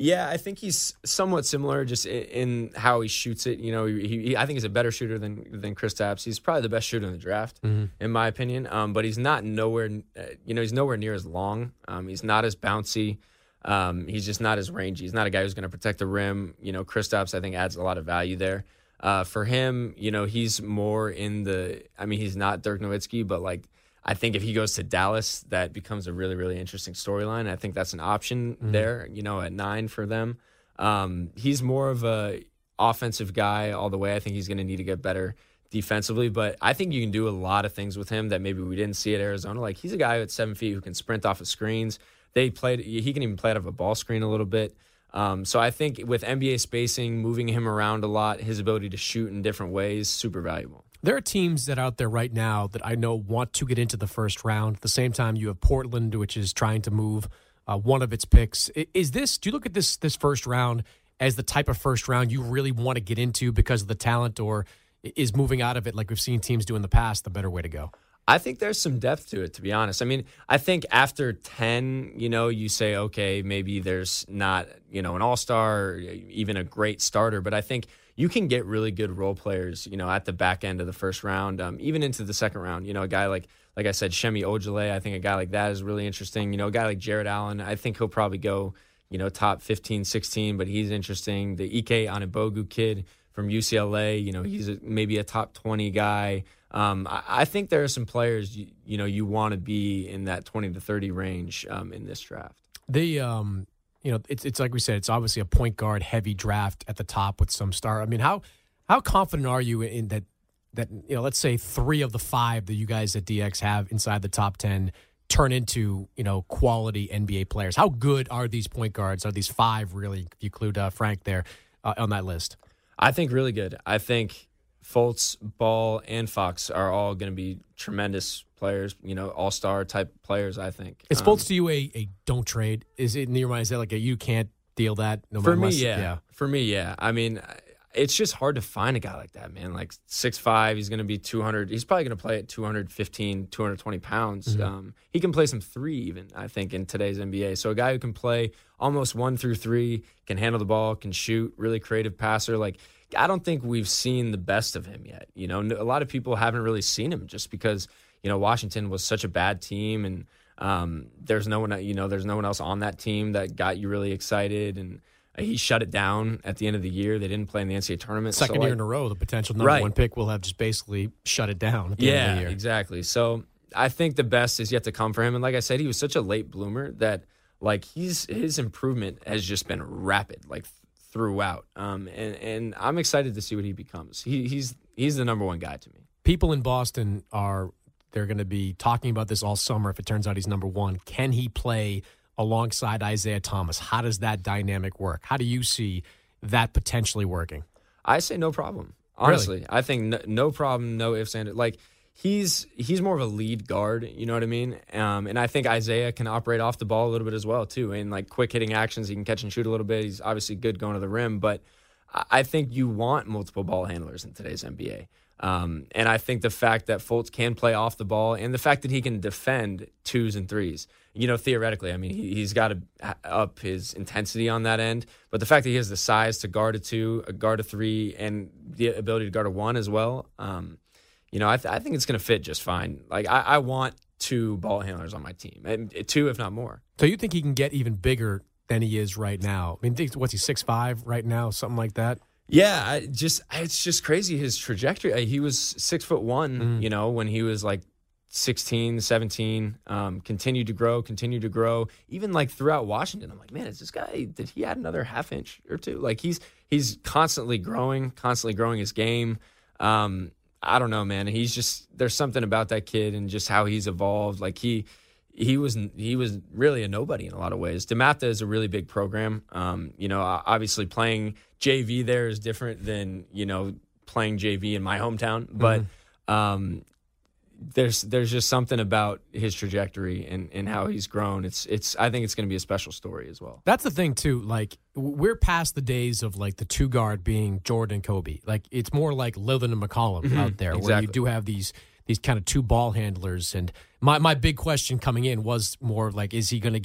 Yeah, I think he's somewhat similar just in, in how he shoots it. You know, he, he, I think he's a better shooter than than Kristaps. He's probably the best shooter in the draft, mm-hmm. in my opinion. Um, but he's not nowhere, uh, you know, he's nowhere near as long. Um, he's not as bouncy. Um, he's just not as rangy. He's not a guy who's going to protect the rim. You know, Kristaps, I think, adds a lot of value there. Uh, for him, you know, he's more in the, I mean, he's not Dirk Nowitzki, but like, I think if he goes to Dallas, that becomes a really, really interesting storyline. I think that's an option mm-hmm. there, you know, at nine for them. Um, he's more of a offensive guy all the way. I think he's going to need to get better defensively, but I think you can do a lot of things with him that maybe we didn't see at Arizona. Like, he's a guy at seven feet who can sprint off of screens. They played, he can even play out of a ball screen a little bit. Um, so I think with N B A spacing, moving him around a lot, his ability to shoot in different ways, super valuable. There are teams that are out there right now that I know want to get into the first round. At the same time, you have Portland, which is trying to move uh, one of its picks. Is this? Do you look at this this first round as the type of first round you really want to get into because of the talent, or is moving out of it like we've seen teams do in the past the better way to go? I think there's some depth to it, to be honest. I mean, I think after ten, you know, you say, okay, maybe there's not, you know, an all-star or even a great starter, but I think you can get really good role players, you know, at the back end of the first round, um, even into the second round. You know, a guy like, like I said, Shemi Ojale, I think a guy like that is really interesting. You know, a guy like Jared Allen, I think he'll probably go, you know, top fifteen, sixteen, but he's interesting. The Ike Anigbogu kid from U C L A, you know, he's a, maybe a top twenty guy. Um, I, I think there are some players, you, you know, you want to be in that twenty to thirty range um, in this draft. The, um, you know, it's it's like we said, it's obviously a point guard heavy draft at the top with some star. I mean, how how confident are you in that, that, you know, let's say three of the five that you guys at D X have inside the top ten turn into, you know, quality N B A players? How good are these point guards? Are these five really, if you include uh, Frank there uh, on that list? I think really good. I think Fultz, Ball, and Fox are all going to be tremendous players, you know, all-star type players, I think. Is um, Fultz to you a, a don't trade? Is it in your mind, is that like a you can't deal that? No for me, unless, yeah. yeah. For me, yeah. I mean, it's just hard to find a guy like that, man. Like six five, he's going to be two hundred. He's probably going to play at two fifteen, two twenty pounds. Mm-hmm. Um, he can play some three even, I think, in today's N B A. So a guy who can play almost one through three, can handle the ball, can shoot, really creative passer. Like, I don't think we've seen the best of him yet. You know, a lot of people haven't really seen him just because, you know, Washington was such a bad team, and um, there's no one, you know, there's no one else on that team that got you really excited, and he shut it down at the end of the year. They didn't play in the N C double A tournament. Second so, year like, in a row, the potential number right. one pick will have just basically shut it down at the yeah, end of the year. Exactly. So I think the best is yet to come for him. And like I said, he was such a late bloomer that like he's his improvement has just been rapid, like throughout. Um, and, and I'm excited to see what he becomes. He, he's he's the number one guy to me. People in Boston are they're going to be talking about this all summer if it turns out he's number one. Can he play alongside Isaiah Thomas? How does that dynamic work? How do you see that potentially working? I say no problem. Honestly, really? I think no, no problem, no ifs, and like he's he's more of a lead guard. You know what I mean? Um, and I think Isaiah can operate off the ball a little bit as well too. And like quick hitting actions, he can catch and shoot a little bit. He's obviously good going to the rim, but I think you want multiple ball handlers in today's N B A. Um, and I think the fact that Fultz can play off the ball and the fact that he can defend twos and threes, you know, theoretically, I mean, he, he's got to up his intensity on that end. But the fact that he has the size to guard a two, a guard a three, and the ability to guard a one as well, um, you know, I, th- I think it's going to fit just fine. Like, I, I want two ball handlers on my team, and two, if not more. So you think he can get even bigger than he is right now? I mean, what's he, six five right now, something like that? Yeah, I just it's just crazy his trajectory. He was six foot one, mm. you know, when he was like sixteen, seventeen, um, continued to grow, continued to grow, even like throughout Washington. I'm like, man, is this guy, did he add another half inch or two? Like he's he's constantly growing, constantly growing his game. Um, I don't know, man. He's just, there's something about that kid and just how he's evolved. Like he he was he was really a nobody in a lot of ways. DeMatha is a really big program. Um, you know, obviously playing J V there is different than, you know, playing J V in my hometown. But mm-hmm. um, there's there's just something about his trajectory and, and how he's grown. It's it's I think it's going to be a special story as well. That's the thing too. Like we're past the days of like the two guard being Jordan and Kobe. Like it's more like Lillard and McCollum mm-hmm. out there, exactly. where you do have these these kind of two ball handlers. And my my big question coming in was more like, is he going to get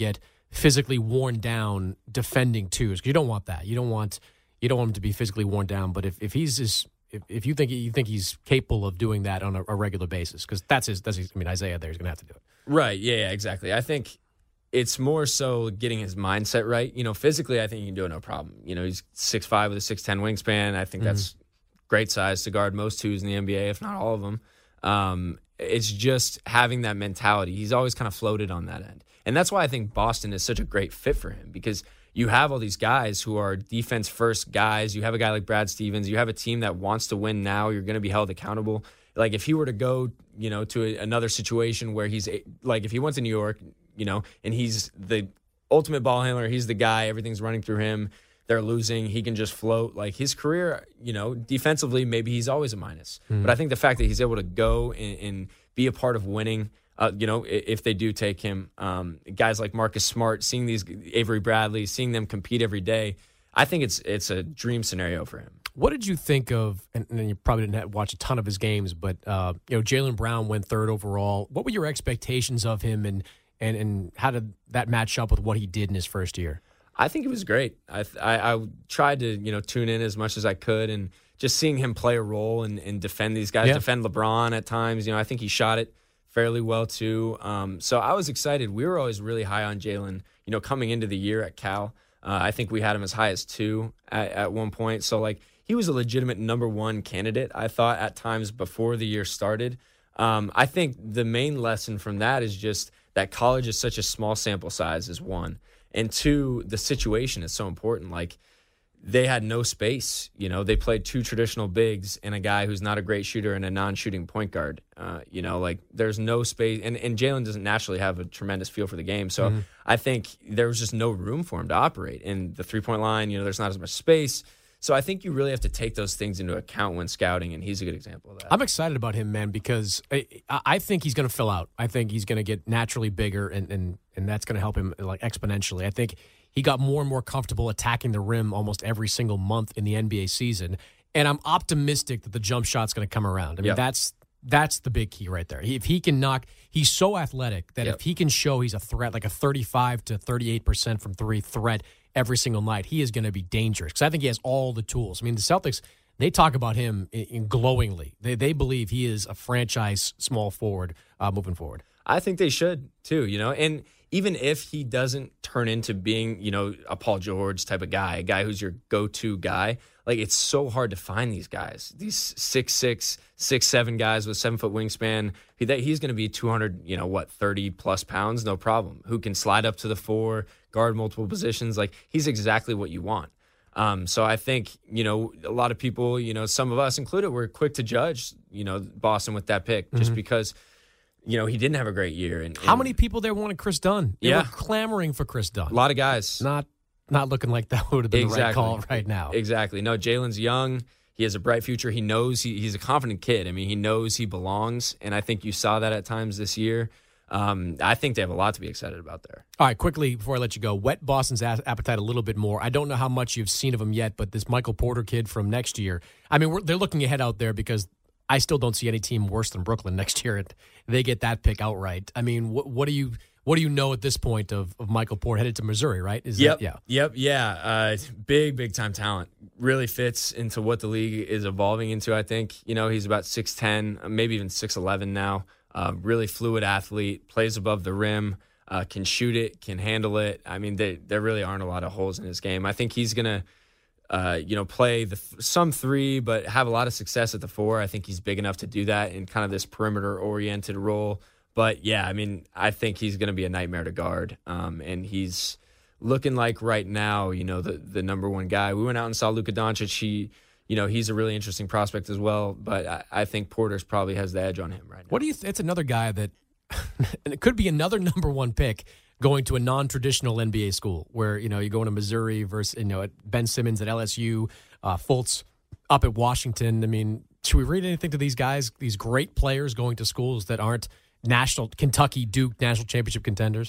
physically worn down defending twos. You don't want that. You don't want you don't want him to be physically worn down. But if, if he's just, if, if you think you think he's capable of doing that on a, a regular basis, because that's his, that's his, I mean, Isaiah there is going to have to do it. Right. Yeah, yeah, exactly. I think it's more so getting his mindset right. You know, physically, I think he can do it no problem. You know, he's six five with a six ten wingspan. I think mm-hmm. that's great size to guard most twos in the N B A, if not all of them. Um, it's just having that mentality. He's always kind of floated on that end. And that's why I think Boston is such a great fit for him, because you have all these guys who are defense-first guys. You have a guy like Brad Stevens. You have a team that wants to win now. You're going to be held accountable. Like, if he were to go, you know, to a, another situation where he's, like, if he went to New York, you know, and he's the ultimate ball handler, he's the guy, everything's running through him, they're losing, he can just float. Like, his career, you know, defensively, maybe he's always a minus. Mm. But I think the fact that he's able to go and, and be a part of winning, uh, you know, if they do take him, um, guys like Marcus Smart, seeing these Avery Bradley, seeing them compete every day, I think it's it's a dream scenario for him. What did you think of, and, and you probably didn't have, watch a ton of his games, but, uh, you know, Jaylen Brown went third overall. What were your expectations of him, and, and, and how did that match up with what he did in his first year? I think it was great. I, I I tried to, you know, tune in as much as I could, and just seeing him play a role and, and defend these guys, yeah. defend LeBron at times. You know, I think he shot it fairly well too. Um, so I was excited. We were always really high on Jaylen, you know, coming into the year at Cal. Uh, I think we had him as high as two at, at one point. So, like, he was a legitimate number one candidate, I thought, at times before the year started. Um, I think the main lesson from that is just that college is such a small sample size, is one. And two, the situation is so important. Like, they had no space. You know, they played two traditional bigs and a guy who's not a great shooter and a non-shooting point guard. Uh, you know, like, there's no space. And, and Jaylen doesn't naturally have a tremendous feel for the game. So mm-hmm. I think there was just no room for him to operate. And the three-point line, you know, there's not as much space. So I think you really have to take those things into account when scouting, and he's a good example of that. I'm excited about him, man, because I, I think he's going to fill out. I think he's going to get naturally bigger, and, and, and that's going to help him, like, exponentially. I think he got more and more comfortable attacking the rim almost every single month in the N B A season, and I'm optimistic that the jump shot's going to come around. I mean, yep. that's that's the big key right there. If he can knock, he's so athletic that yep. if he can show he's a threat, like a thirty-five to thirty-eight percent from three threat every single night, he is going to be dangerous, because I think he has all the tools. I mean, the Celtics, they talk about him in, in glowingly. They they believe he is a franchise small forward uh, moving forward. I think they should too, you know, and even if he doesn't turn into being, you know, a Paul George type of guy, a guy who's your go-to guy, like, it's so hard to find these guys, these six six, six seven guys with seven-foot wingspan. He, that he's going to be two hundred, you know, what, thirty-plus pounds, no problem, who can slide up to the four, guard multiple positions. Like, he's exactly what you want. Um, so I think, you know, a lot of people, you know, some of us included, were quick to judge, you know, Boston with that pick, just mm-hmm. because, you know, he didn't have a great year. And, and how many people there wanted Chris Dunn? They yeah. were clamoring for Chris Dunn. A lot of guys. Not not looking like that would have been exactly. the right call right now. Exactly. No, Jaylen's young. He has a bright future. He knows he, he's a confident kid. I mean, he knows he belongs, and I think you saw that at times this year. Um, I think they have a lot to be excited about there. All right, quickly before I let you go, whet Boston's appetite a little bit more. I don't know how much you've seen of him yet, but this Michael Porter kid from next year, I mean, we're, they're looking ahead out there, because I still don't see any team worse than Brooklyn next year. They get that pick outright. I mean, what, what do you what do you know at this point of, of Michael Porter headed to Missouri, right? Is yep, that, yeah. Yep, yeah. Uh, big, big time talent. Really fits into what the league is evolving into, I think. You know, he's about six ten, maybe even six eleven now. Uh, really fluid athlete, plays above the rim, uh, can shoot it, can handle it. I mean, they, there really aren't a lot of holes in his game. I think he's going to, uh, you know, play the some three, but have a lot of success at the four. I think he's big enough to do that in kind of this perimeter-oriented role. But, yeah, I mean, I think he's going to be a nightmare to guard. Um, and he's looking like right now, you know, the, the number one guy. We went out and saw Luka Doncic. He, you know, he's a really interesting prospect as well. But I, I think Porter's probably has the edge on him right now. What do you? Th- it's another guy that and it could be another number one pick going to a non-traditional N B A school where, you know, you go into Missouri versus, you know, at Ben Simmons at L S U, uh, Fultz up at Washington. I mean, should we read anything to these guys, these great players going to schools that aren't national, Kentucky, Duke, national championship contenders?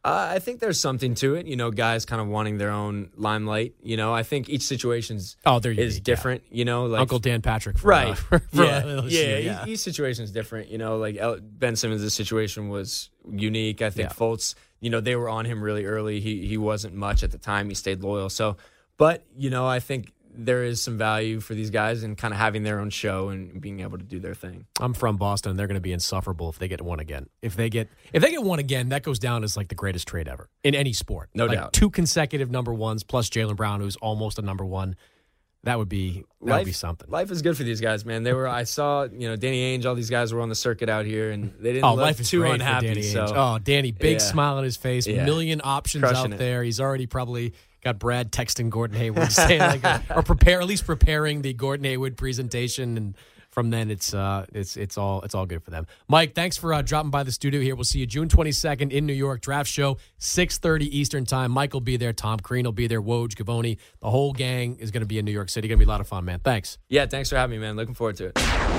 Uh, I think there's something to it, you know, guys kind of wanting their own limelight. You know, I think each situation's oh, there is different, yeah. you know. Like, Uncle Dan Patrick. For, right. Uh, for, for yeah, yeah, yeah. Each, each situation is different, you know. Like El- Ben Simmons' situation was unique. I think yeah. Fultz, you know, they were on him really early. He he wasn't much at the time. He stayed loyal. So, but, you know, I think there is some value for these guys in kind of having their own show and being able to do their thing. I'm from Boston, and they're going to be insufferable if they get one again. If they get if they get one again, that goes down as like the greatest trade ever in any sport. No like doubt. Two consecutive number ones plus Jaylen Brown, who's almost a number one. That would be that life, would be something. Life is good for these guys, man. They were. I saw, you know, Danny Ainge. All these guys were on the circuit out here, and they didn't oh, look life is too great unhappy. For Danny so. Ainge. Oh, Danny, big yeah. smile on his face, yeah. million options Crushing out it. there. He's already probably got Brad texting Gordon Hayward saying like, or prepare at least preparing the Gordon Hayward presentation, and from then it's uh it's it's all it's all good for them. Mike, thanks for uh, dropping by the studio here. We'll see you June twenty-second in New York. Draft show six thirty Eastern time. Mike will be there. Tom Crean will be there. Woj, Gavoni, the whole gang is going to be in New York City. Going to be a lot of fun, man. Thanks. Yeah, thanks for having me, man. Looking forward to it.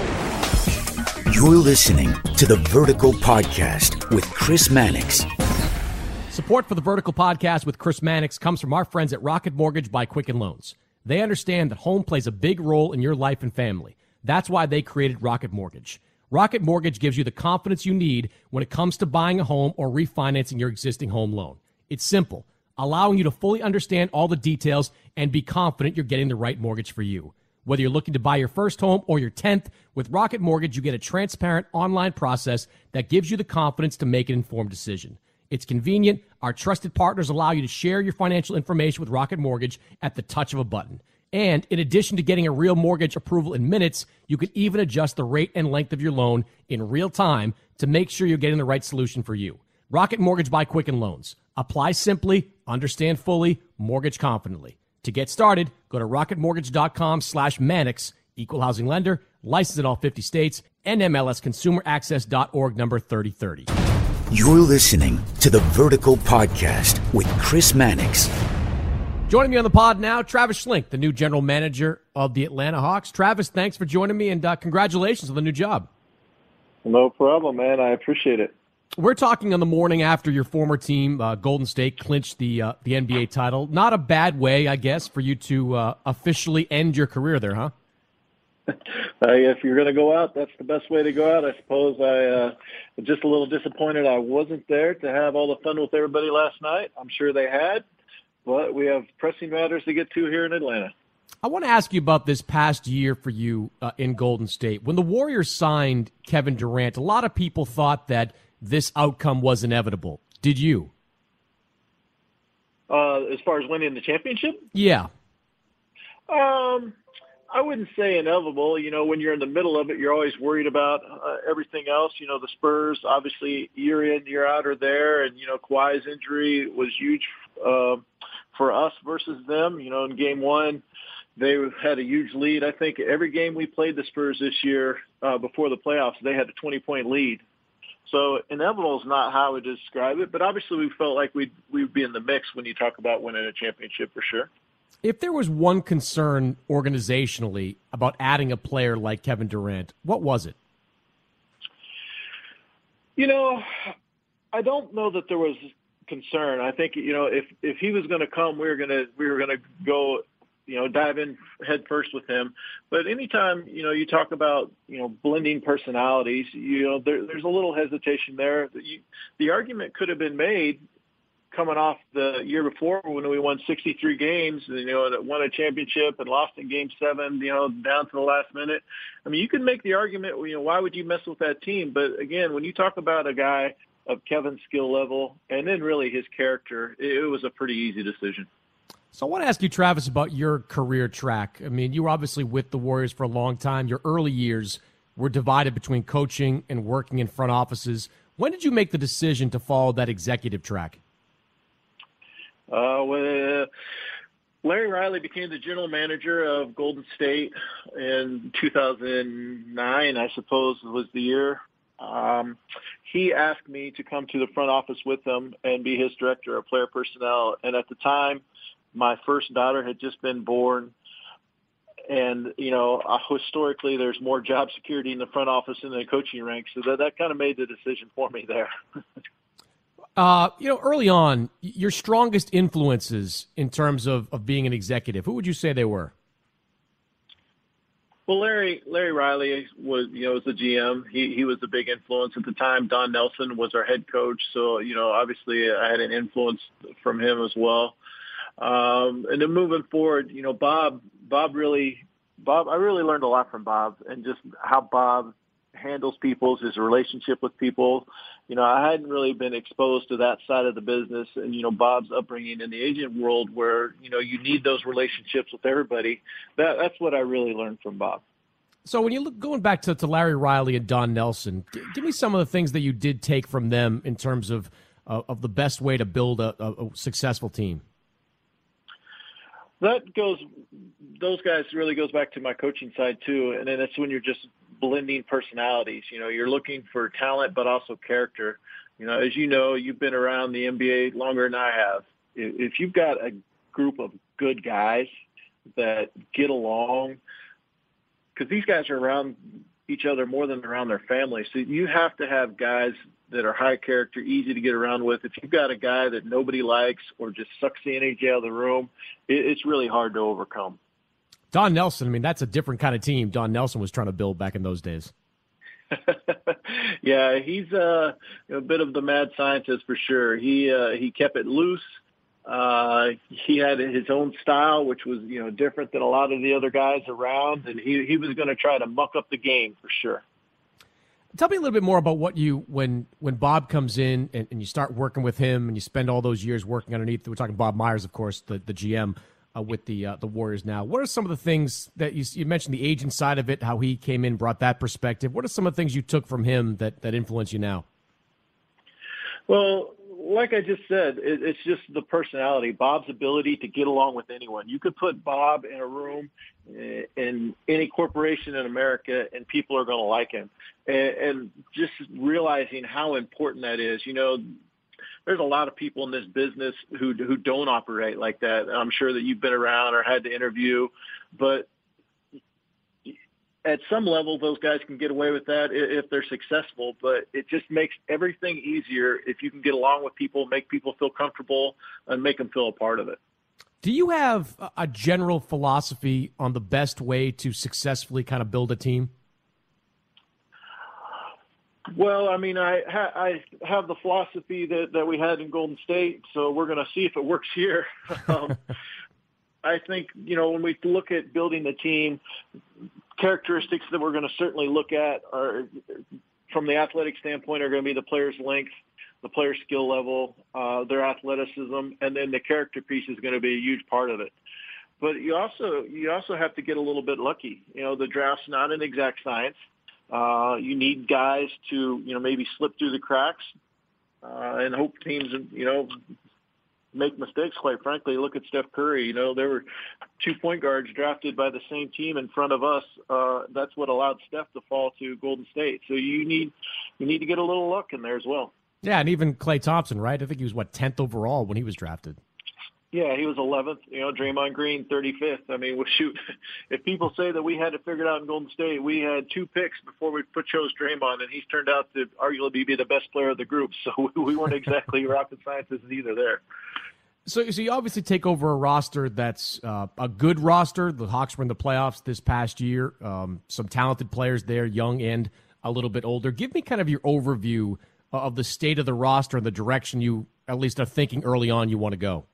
You're listening to the Vertical Podcast with Chris Mannix. Support for the Vertical Podcast with Chris Mannix comes from our friends at Rocket Mortgage by Quicken Loans. They understand that home plays a big role in your life and family. That's why they created Rocket Mortgage. Rocket Mortgage gives you the confidence you need when it comes to buying a home or refinancing your existing home loan. It's simple, allowing you to fully understand all the details and be confident you're getting the right mortgage for you. Whether you're looking to buy your first home or your tenth, with Rocket Mortgage, you get a transparent online process that gives you the confidence to make an informed decision. It's convenient. Our trusted partners allow you to share your financial information with Rocket Mortgage at the touch of a button. And in addition to getting a real mortgage approval in minutes, you can even adjust the rate and length of your loan in real time to make sure you're getting the right solution for you. Rocket Mortgage by Quicken Loans. Apply simply, understand fully, mortgage confidently. To get started, go to rocketmortgage.com slash Mannix, equal housing lender, licensed in all fifty states, N M L S consumer access dot org number thirty thirty. You're listening to the Vertical Podcast with Chris Mannix. Joining me on the pod now, Travis Schlenk, the new general manager of the Atlanta Hawks. Travis, thanks for joining me, and uh, congratulations on the new job. No problem, man. I appreciate it. We're talking on the morning after your former team, uh, Golden State, clinched the uh, the N B A title. Not a bad way, I guess, for you to uh, officially end your career there, huh? Uh, if you're going to go out, that's the best way to go out, I suppose. I uh, just a little disappointed I wasn't there to have all the fun with everybody last night. I'm sure they had, but we have pressing matters to get to here in Atlanta. I want to ask you about this past year for you uh, in Golden State. When the Warriors signed Kevin Durant, a lot of people thought that this outcome was inevitable. Did you? Uh, as far as winning the championship? Yeah. Um, I wouldn't say inevitable. You know, when you're in the middle of it, you're always worried about uh, everything else. You know, the Spurs, obviously, year in, year out are there. And, you know, Kawhi's injury was huge uh, for us versus them. You know, in game one, they had a huge lead. I think every game we played the Spurs this year uh, before the playoffs, they had a twenty-point lead. So inevitable is not how I would describe it, but obviously we felt like we'd, we'd be in the mix when you talk about winning a championship for sure. If there was one concern organizationally about adding a player like Kevin Durant, what was it? You know, I don't know that there was concern. I think, you know, if, if he was going to come, we were going to, we were going to go, you know, dive in head first with him. But anytime, you know, you talk about, you know, blending personalities, you know, there, there's a little hesitation there. You, the argument could have been made coming off the year before when we won sixty-three games, you know, and won a championship and lost in game seven, you know, down to the last minute. I mean, you can make the argument, you know, why would you mess with that team? But again, when you talk about a guy of Kevin's skill level and then really his character, it, it was a pretty easy decision. So I want to ask you, Travis, about your career track. I mean, you were obviously with the Warriors for a long time. Your early years were divided between coaching and working in front offices. When did you make the decision to follow that executive track? Uh, well, Larry Riley became the general manager of Golden State in two thousand nine, I suppose was the year. Um, he asked me to come to the front office with him and be his director of player personnel. And at the time, my first daughter had just been born. And, you know, uh, historically, there's more job security in the front office than the coaching ranks. So that, that kind of made the decision for me there. Uh, you know, early on, your strongest influences in terms of, of being an executive, who would you say they were? Well, Larry Larry Riley was, you know, was the G M. He he was a big influence at the time. Don Nelson was our head coach, so you know, obviously, I had an influence from him as well. Um, and then moving forward, you know, Bob Bob really Bob I really learned a lot from Bob, and just how Bob handles people, his relationship with people. You know, I hadn't really been exposed to that side of the business, and you know, Bob's upbringing in the agent world, where you know you need those relationships with everybody. That that's what I really learned from Bob. So when you look going back to, to Larry Riley and Don Nelson, g- give me some of the things that you did take from them in terms of uh, of the best way to build a, a, a successful team. That goes, those guys really goes back to my coaching side too, and then it's when you're just blending personalities. You know, you're looking for talent, but also character. You know, as you know, you've been around the N B A longer than I have. If you've got a group of good guys that get along, because these guys are around each other more than around their family. So you have to have guys that are high character, easy to get around with. If you've got a guy that nobody likes or just sucks the energy out of the room, it, it's really hard to overcome. Don Nelson, I mean, that's a different kind of team Don Nelson was trying to build back in those days. Yeah, he's uh, a bit of the mad scientist for sure. He uh, he kept it loose. Uh, he had his own style, which was, you know, different than a lot of the other guys around, and he, he was going to try to muck up the game for sure. Tell me a little bit more about what you, when when Bob comes in and, and you start working with him and you spend all those years working underneath. We're talking Bob Myers, of course, the, the G M uh, with the uh, the Warriors now. What are some of the things that you, you mentioned, the agent side of it, how he came in, brought that perspective. What are some of the things you took from him that, that influence you now? Well, like I just said, it, it's just the personality, Bob's ability to get along with anyone. You could put Bob in a room in any corporation in America and people are going to like him. And, and just realizing how important that is. You know, there's a lot of people in this business who who don't operate like that. I'm sure that you've been around or had to interview, but at some level, those guys can get away with that if they're successful, but it just makes everything easier if you can get along with people, make people feel comfortable, and make them feel a part of it. Do you have a general philosophy on the best way to successfully kind of build a team? Well, I mean, I, ha- I have the philosophy that, that we had in Golden State, so we're going to see if it works here. um, I think, you know, when we look at building the team, characteristics that we're going to certainly look at are, from the athletic standpoint, are going to be the player's length, the player's skill level, uh, their athleticism, and then the character piece is going to be a huge part of it. But you also you also have to get a little bit lucky. You know, the draft's not an exact science. Uh, you need guys to, you know, maybe slip through the cracks uh, and hope teams, you know, make mistakes, quite frankly. Look at Steph Curry. You know, there were two point guards drafted by the same team in front of us. Uh, that's what allowed Steph to fall to Golden State. So you need you need to get a little luck in there as well. Yeah, and even Klay Thompson, right? I think he was, what, tenth overall when he was drafted. Yeah, he was eleventh. You know, Draymond Green, thirty-fifth. I mean, well, shoot, if people say that we had to figure it out in Golden State, we had two picks before we put chose Draymond, and he's turned out to arguably be the best player of the group. So we weren't exactly rocket scientists either there. So, so you obviously take over a roster that's uh, a good roster. The Hawks were in the playoffs this past year. Um, some talented players there, young and a little bit older. Give me kind of your overview of the state of the roster and the direction you at least are thinking early on you want to go.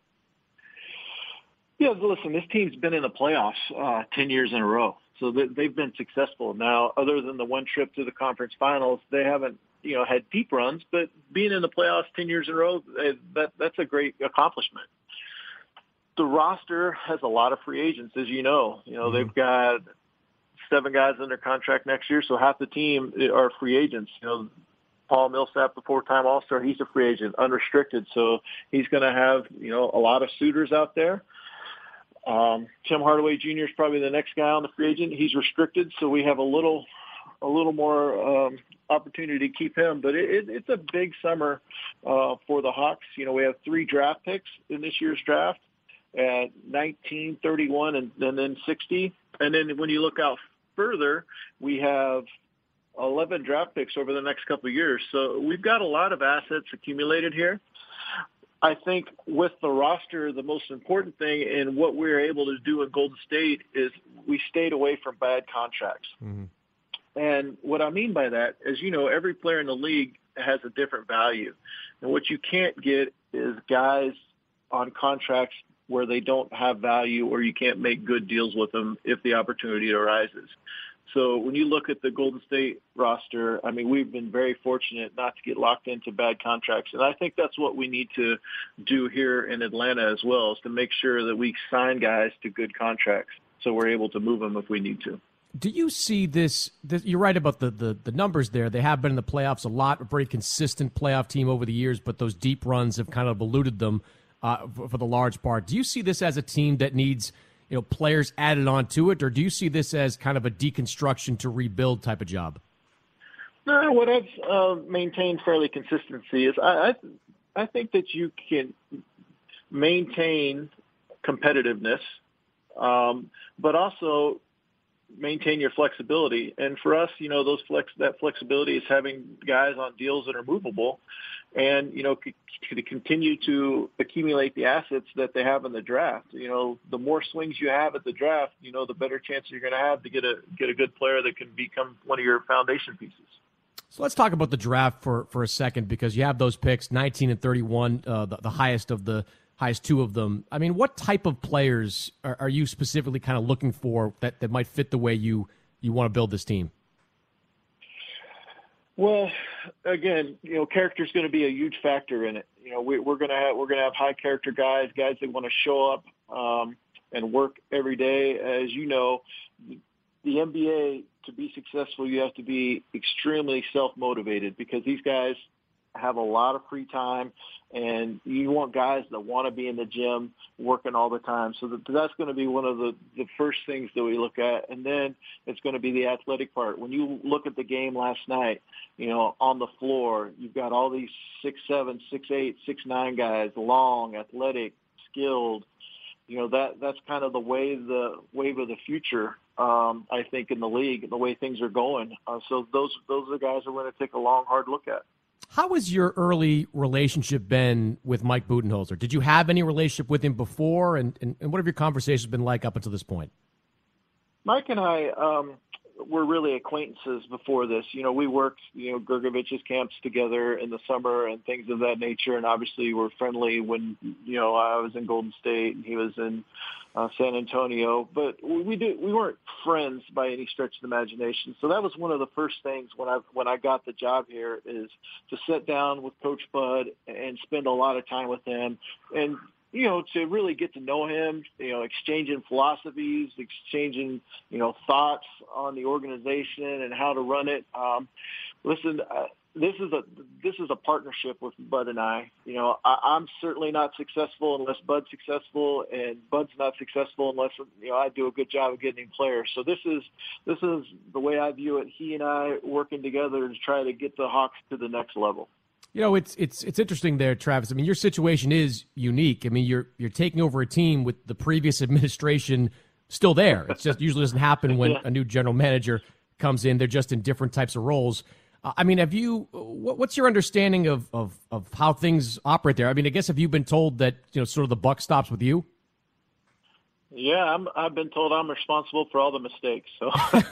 Yeah, listen, this team's been in the playoffs uh, ten years in a row. So they've been successful. Now, other than the one trip to the conference finals, they haven't, you know, had deep runs, but being in the playoffs ten years in a row, that that's a great accomplishment. The roster has a lot of free agents, as you know. You know, mm-hmm. They've got seven guys under contract next year, so half the team are free agents. You know, Paul Millsap, the four-time All-Star, he's a free agent, unrestricted, so he's going to have, you know, a lot of suitors out there. Um, Tim Hardaway Junior is probably the next guy on the free agent. He's restricted, so we have a little a little more um, opportunity to keep him. But it, it, it's a big summer uh, for the Hawks. You know, we have three draft picks in this year's draft at nineteen, thirty-one, and, and then sixty. And then when you look out further, we have eleven draft picks over the next couple of years. So we've got a lot of assets accumulated here. I think with the roster, the most important thing and what we were able to do in Golden State is we stayed away from bad contracts. Mm-hmm. And what I mean by that is, you know, every player in the league has a different value. And what you can't get is guys on contracts where they don't have value or you can't make good deals with them if the opportunity arises. So when you look at the Golden State roster, I mean, we've been very fortunate not to get locked into bad contracts. And I think that's what we need to do here in Atlanta as well, is to make sure that we sign guys to good contracts so we're able to move them if we need to. Do you see this, this you're right about the, the, the numbers there. They have been in the playoffs a lot, a very consistent playoff team over the years, but those deep runs have kind of eluded them uh, for, for the large part. Do you see this as a team that needs, you know, players added on to it, or do you see this as kind of a deconstruction to rebuild type of job? No, what I've uh, maintained fairly consistency is I, I I think that you can maintain competitiveness, um, but also maintain your flexibility. And for us, you know, those flex that flexibility is having guys on deals that are movable, and you know, c- to continue to accumulate the assets that they have in the draft. You know, the more swings you have at the draft, you know, the better chance you're going to have to get a get a good player that can become one of your foundation pieces. So let's talk about the draft for, for a second, because you have those picks, nineteen and thirty-one, uh, the, the highest of the highest two of them. I mean, what type of players are, are you specifically kind of looking for that, that might fit the way you, you want to build this team? Well, again, you know, character is going to be a huge factor in it. You know, we, we're going to have we're going to have high character guys, guys that want to show up um, and work every day. As you know, the N B A, to be successful, you have to be extremely self-motivated, because these guys have a lot of free time, and you want guys that want to be in the gym working all the time. So that, that's going to be one of the, the first things that we look at. And then it's going to be the athletic part. When you look at the game last night, you know, on the floor, you've got all these six, seven, six, eight, six, nine guys, long, athletic, skilled. You know, that that's kind of the wave, the wave of the future, um, I think, in the league, the way things are going. Uh, so those those are the guys we're going to take a long, hard look at. How has your early relationship been with Mike Budenholzer? Did you have any relationship with him before, and, and, and what have your conversations been like up until this point? Mike and I um, were really acquaintances before this. You know, we worked, you know, Gergovich's camps together in the summer and things of that nature, and obviously we're friendly when, you know, I was in Golden State and he was in uh, San Antonio. But we did, we weren't friends by any stretch of the imagination. So that was one of the first things when I when I got the job here, is to sit down with Coach Bud and spend a lot of time with him, and you know, to really get to know him, you know, exchanging philosophies, exchanging, you know, thoughts on the organization and how to run it. Um, listen, uh, this is a this is a partnership with Bud and I. You know, I, I'm certainly not successful unless Bud's successful, and Bud's not successful unless, you know, I do a good job of getting players. So this is this is the way I view it. He and I working together to try to get the Hawks to the next level. You know, it's it's it's interesting there, Travis. I mean, your situation is unique. I mean, you're you're taking over a team with the previous administration still there. It just usually doesn't happen when a new general manager comes in. They're just in different types of roles. Uh, I mean, have you? What, what's your understanding of, of of how things operate there? I mean, I guess have you been told that, you know, sort of the buck stops with you? Yeah, I'm, I've been told I'm responsible for all the mistakes. So.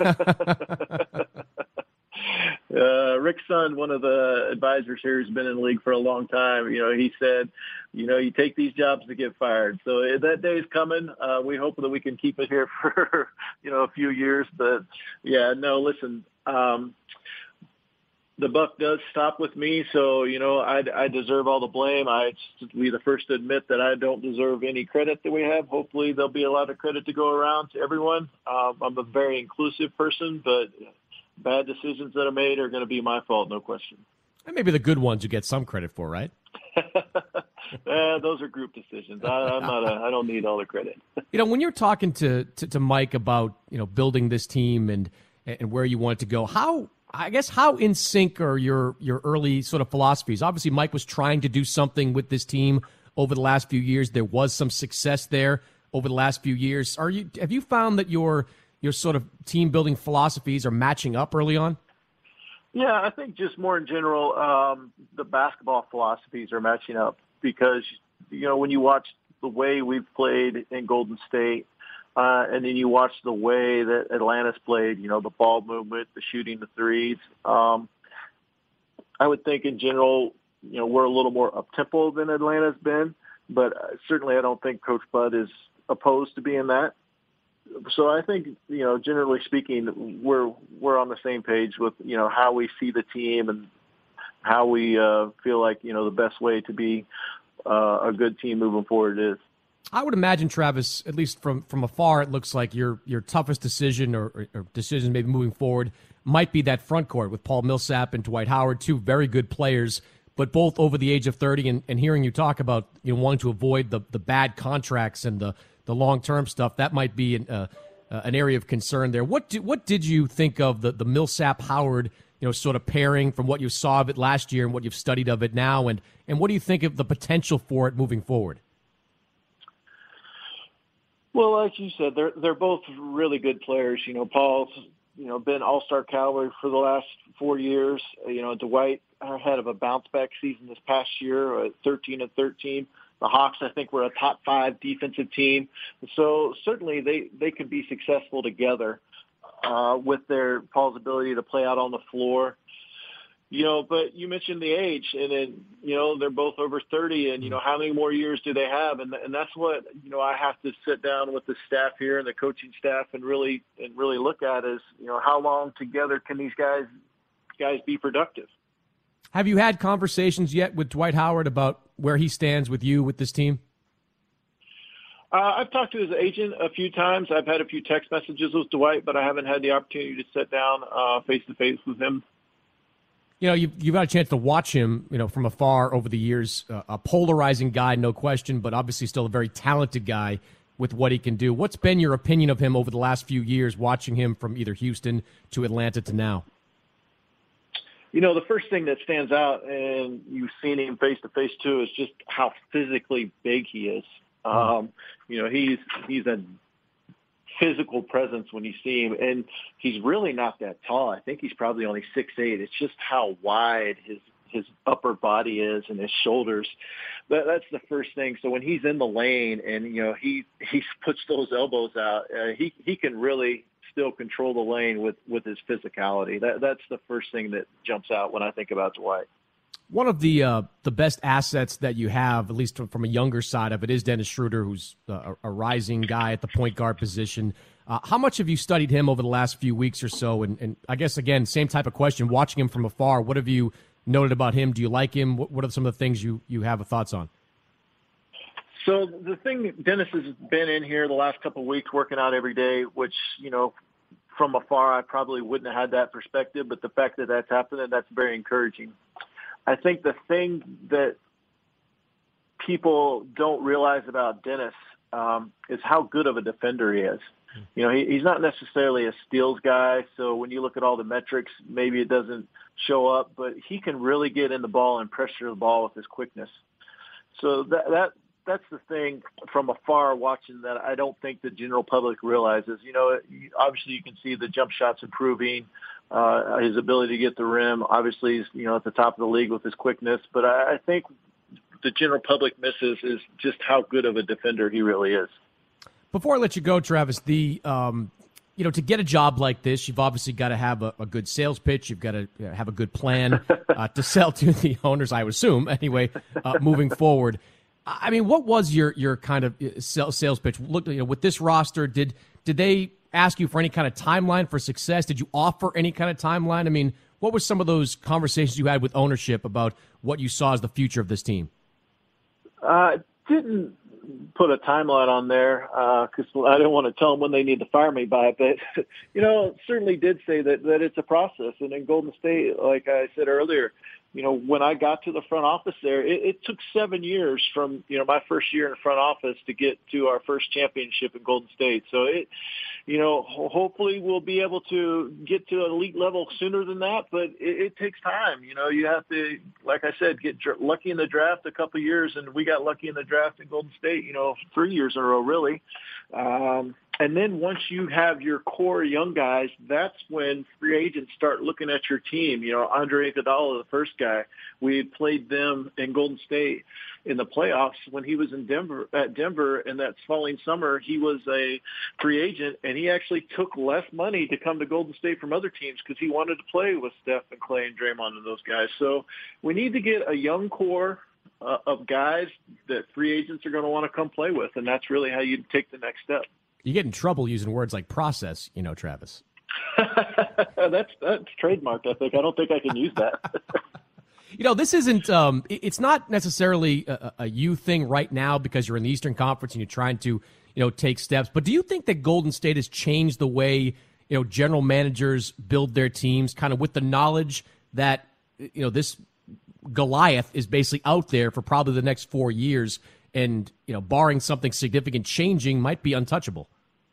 Uh, Rick Sun, one of the advisors here, who's been in the league for a long time, you know, he said, you know, you take these jobs to get fired. So that day is coming. Uh, we hope that we can keep it here for, you know, a few years. But, yeah, no, listen, um, the buck does stop with me. So, you know, I, I deserve all the blame. I'd be the first to admit that I don't deserve any credit that we have. Hopefully there'll be a lot of credit to go around to everyone. Um, I'm a very inclusive person, but bad decisions that are made are going to be my fault, no question. And maybe the good ones you get some credit for, right? uh, those are group decisions. I, I'm not. A, I don't need all the credit. You know, when you're talking to, to, to Mike about, you know, building this team and and where you want it to go, how I guess how in sync are your your early sort of philosophies? Obviously, Mike was trying to do something with this team over the last few years. There was some success there over the last few years. Are you have you found that your your sort of team-building philosophies are matching up early on? Yeah, I think just more in general, um, the basketball philosophies are matching up because, you know, when you watch the way we've played in Golden State, uh, and then you watch the way that Atlanta's played, you know, the ball movement, the shooting the threes, um, I would think in general, you know, we're a little more up-tempo than Atlanta's been, but certainly I don't think Coach Bud is opposed to being that. So I think, you know, generally speaking, we're we're on the same page with, you know, how we see the team and how we uh, feel like, you know, the best way to be uh, a good team moving forward is. I would imagine, Travis, at least from, from afar, it looks like your your toughest decision or, or, or decision maybe moving forward might be that front court with Paul Millsap and Dwight Howard, two very good players, but both over the age of thirty. And, and hearing you talk about, you know, wanting to avoid the, the bad contracts and the the long-term stuff, that might be an, uh, uh, an area of concern there. What do, what did you think of the, the Millsap-Howard, you know, sort of pairing from what you saw of it last year and what you've studied of it now, and, and what do you think of the potential for it moving forward? Well, like you said, they're they're both really good players. You know, Paul's, you know, been All-Star caliber for the last four years. You know, Dwight had of a bounce-back season this past year, uh, thirteen and thirteen. The Hawks, I think, were a top five defensive team. So certainly they, they could be successful together uh, with their Paul's ability to play out on the floor. You know, but you mentioned the age, and then, you know, they're both over thirty, and, you know, how many more years do they have? And and that's what, you know, I have to sit down with the staff here and the coaching staff and really and really look at is, you know, how long together can these guys guys be productive? Have you had conversations yet with Dwight Howard about where he stands with you, with this team? Uh, I've talked to his agent a few times. I've had a few text messages with Dwight, but I haven't had the opportunity to sit down uh, face-to-face with him. You know, you've, you've got a chance to watch him, you know, from afar over the years. Uh, a polarizing guy, no question, but obviously still a very talented guy with what he can do. What's been your opinion of him over the last few years, watching him from either Houston to Atlanta to now? You know, the first thing that stands out, and you've seen him face-to-face too, is just how physically big he is. Um, you know, he's he's a physical presence when you see him, and he's really not that tall. I think he's probably only six eight. It's just how wide his his upper body is and his shoulders. That, that's the first thing. So when he's in the lane and, you know, he he puts those elbows out, uh, he he can really still control the lane with, with his physicality. That that's the first thing that jumps out when I think about Dwight. One of the uh, the best assets that you have, at least from a younger side of it, is Dennis Schroeder, who's a, a rising guy at the point guard position. Uh, how much have you studied him over the last few weeks or so? And, and I guess, again, same type of question, watching him from afar, what have you noted about him? Do you like him? What, what are some of the things you, you have thoughts on? So the thing, Dennis has been in here the last couple of weeks working out every day, which, you know, from afar, I probably wouldn't have had that perspective, but the fact that that's happening, that's very encouraging. I think the thing that people don't realize about Dennis um, is how good of a defender he is. You know, he, he's not necessarily a steals guy, so when you look at all the metrics, maybe it doesn't show up, but he can really get in the ball and pressure the ball with his quickness. So that that that's the thing from afar watching that I don't think the general public realizes. You know, obviously you can see the jump shots improving, uh, his ability to get the rim. Obviously, he's, you know, at the top of the league with his quickness. But I, I think the general public misses is just how good of a defender he really is. Before I let you go, Travis, the um, you know, to get a job like this, you've obviously got to have a, a good sales pitch. You've got to have a good plan uh, to sell to the owners, I would assume, anyway, uh, moving forward. I mean, what was your your kind of sales pitch? Look, you know, with this roster, did did they ask you for any kind of timeline for success? Did you offer any kind of timeline? I mean, what were some of those conversations you had with ownership about what you saw as the future of this team? Uh, didn't put a timeline on there because uh, I didn't want to tell them when they need to fire me by. But you know, certainly did say that that it's a process. And in Golden State, like I said earlier, you know, when I got to the front office there, it, it took seven years from, you know, my first year in the front office to get to our first championship in Golden State. So it, you know, hopefully we'll be able to get to an elite level sooner than that, but it, it takes time. You know, you have to, like I said, get dr- lucky in the draft a couple of years, and we got lucky in the draft in Golden State, you know, three years in a row, really. Um, And then once you have your core young guys, that's when free agents start looking at your team. You know, Andre Iguodala, the first guy, we had played them in Golden State in the playoffs when he was in Denver. At Denver, and that following summer, he was a free agent, and he actually took less money to come to Golden State from other teams because he wanted to play with Steph and Clay and Draymond and those guys. So we need to get a young core uh, of guys that free agents are going to want to come play with, and that's really how you take the next step. You get in trouble using words like process, you know, Travis. that's that's trademarked, I think. I don't think I can use that. You know, this isn't um, – it's not necessarily a, a you thing right now because you're in the Eastern Conference and you're trying to, you know, take steps. But do you think that Golden State has changed the way, you know, general managers build their teams kind of with the knowledge that, you know, this Goliath is basically out there for probably the next four years and, you know, barring something significant changing, might be untouchable?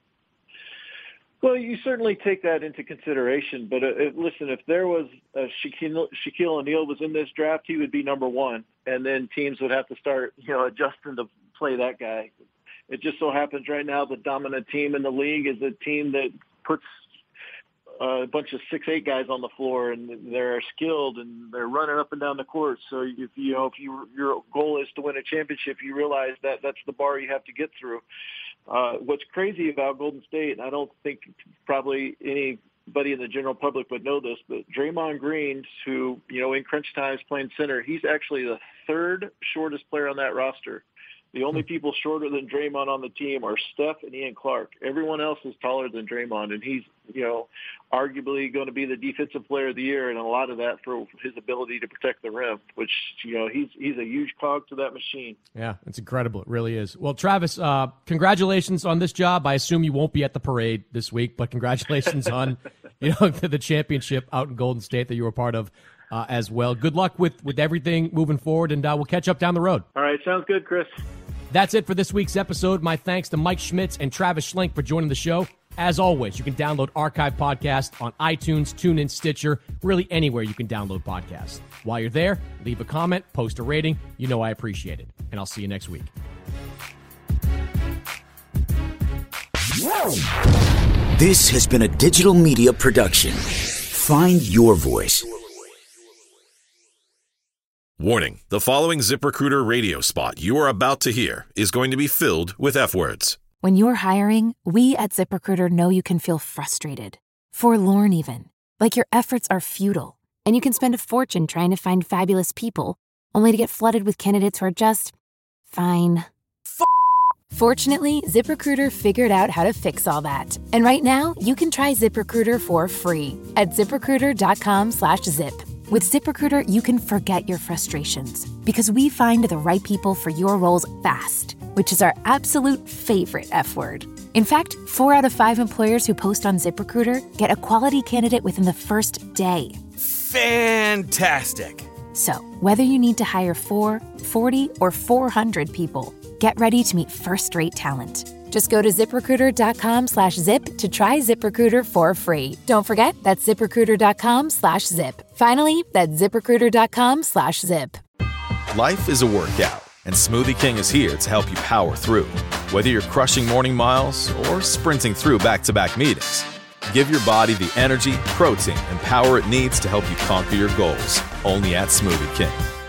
Well, you certainly take that into consideration. But uh, listen, if there was uh, Shaquille, Shaquille O'Neal was in this draft, he would be number one. And then teams would have to start, you know, adjusting to play that guy. It just so happens right now the dominant team in the league is a team that puts uh, a bunch of six, eight guys on the floor, and they're skilled and they're running up and down the court. So if you know if you, your goal is to win a championship, you realize that that's the bar you have to get through. Uh, what's crazy about Golden State, and I don't think probably anybody in the general public would know this, but Draymond Green, who, you know, in crunch time is playing center, he's actually the third shortest player on that roster. The only people shorter than Draymond on the team are Steph and Ian Clark. Everyone else is taller than Draymond, and he's, you know, arguably going to be the defensive player of the year, and a lot of that for his ability to protect the rim, which, you know, he's he's a huge cog to that machine. Yeah, it's incredible. It really is. Well, Travis, uh, congratulations on this job. I assume you won't be at the parade this week, but congratulations on, you know, the championship out in Golden State that you were part of uh, as well. Good luck with, with everything moving forward, and uh, we'll catch up down the road. All right, sounds good, Chris. That's it for this week's episode. My thanks to Mike Schmitz and Travis Schlenk for joining the show. As always, you can download Archive Podcast on iTunes, TuneIn, Stitcher, really anywhere you can download podcasts. While you're there, leave a comment, post a rating. You know I appreciate it. And I'll see you next week. This has been a digital media production. Find your voice. Warning, the following ZipRecruiter radio spot you are about to hear is going to be filled with F-words. When you're hiring, we at ZipRecruiter know you can feel frustrated, forlorn even, like your efforts are futile, and you can spend a fortune trying to find fabulous people, only to get flooded with candidates who are just fine. F- Fortunately, ZipRecruiter figured out how to fix all that. And right now, you can try ZipRecruiter for free at ZipRecruiter.com slash zip. With ZipRecruiter, you can forget your frustrations because we find the right people for your roles fast, which is our absolute favorite F word. In fact, four out of five employers who post on ZipRecruiter get a quality candidate within the first day. Fantastic. So, whether you need to hire four, forty, or four hundred people, get ready to meet first-rate talent. Just go to ZipRecruiter.com slash zip to try ZipRecruiter for free. Don't forget, that's ZipRecruiter.com slash zip. Finally, that's ZipRecruiter.com slash zip. Life is a workout, and Smoothie King is here to help you power through. Whether you're crushing morning miles or sprinting through back-to-back meetings, give your body the energy, protein, and power it needs to help you conquer your goals. Only at Smoothie King.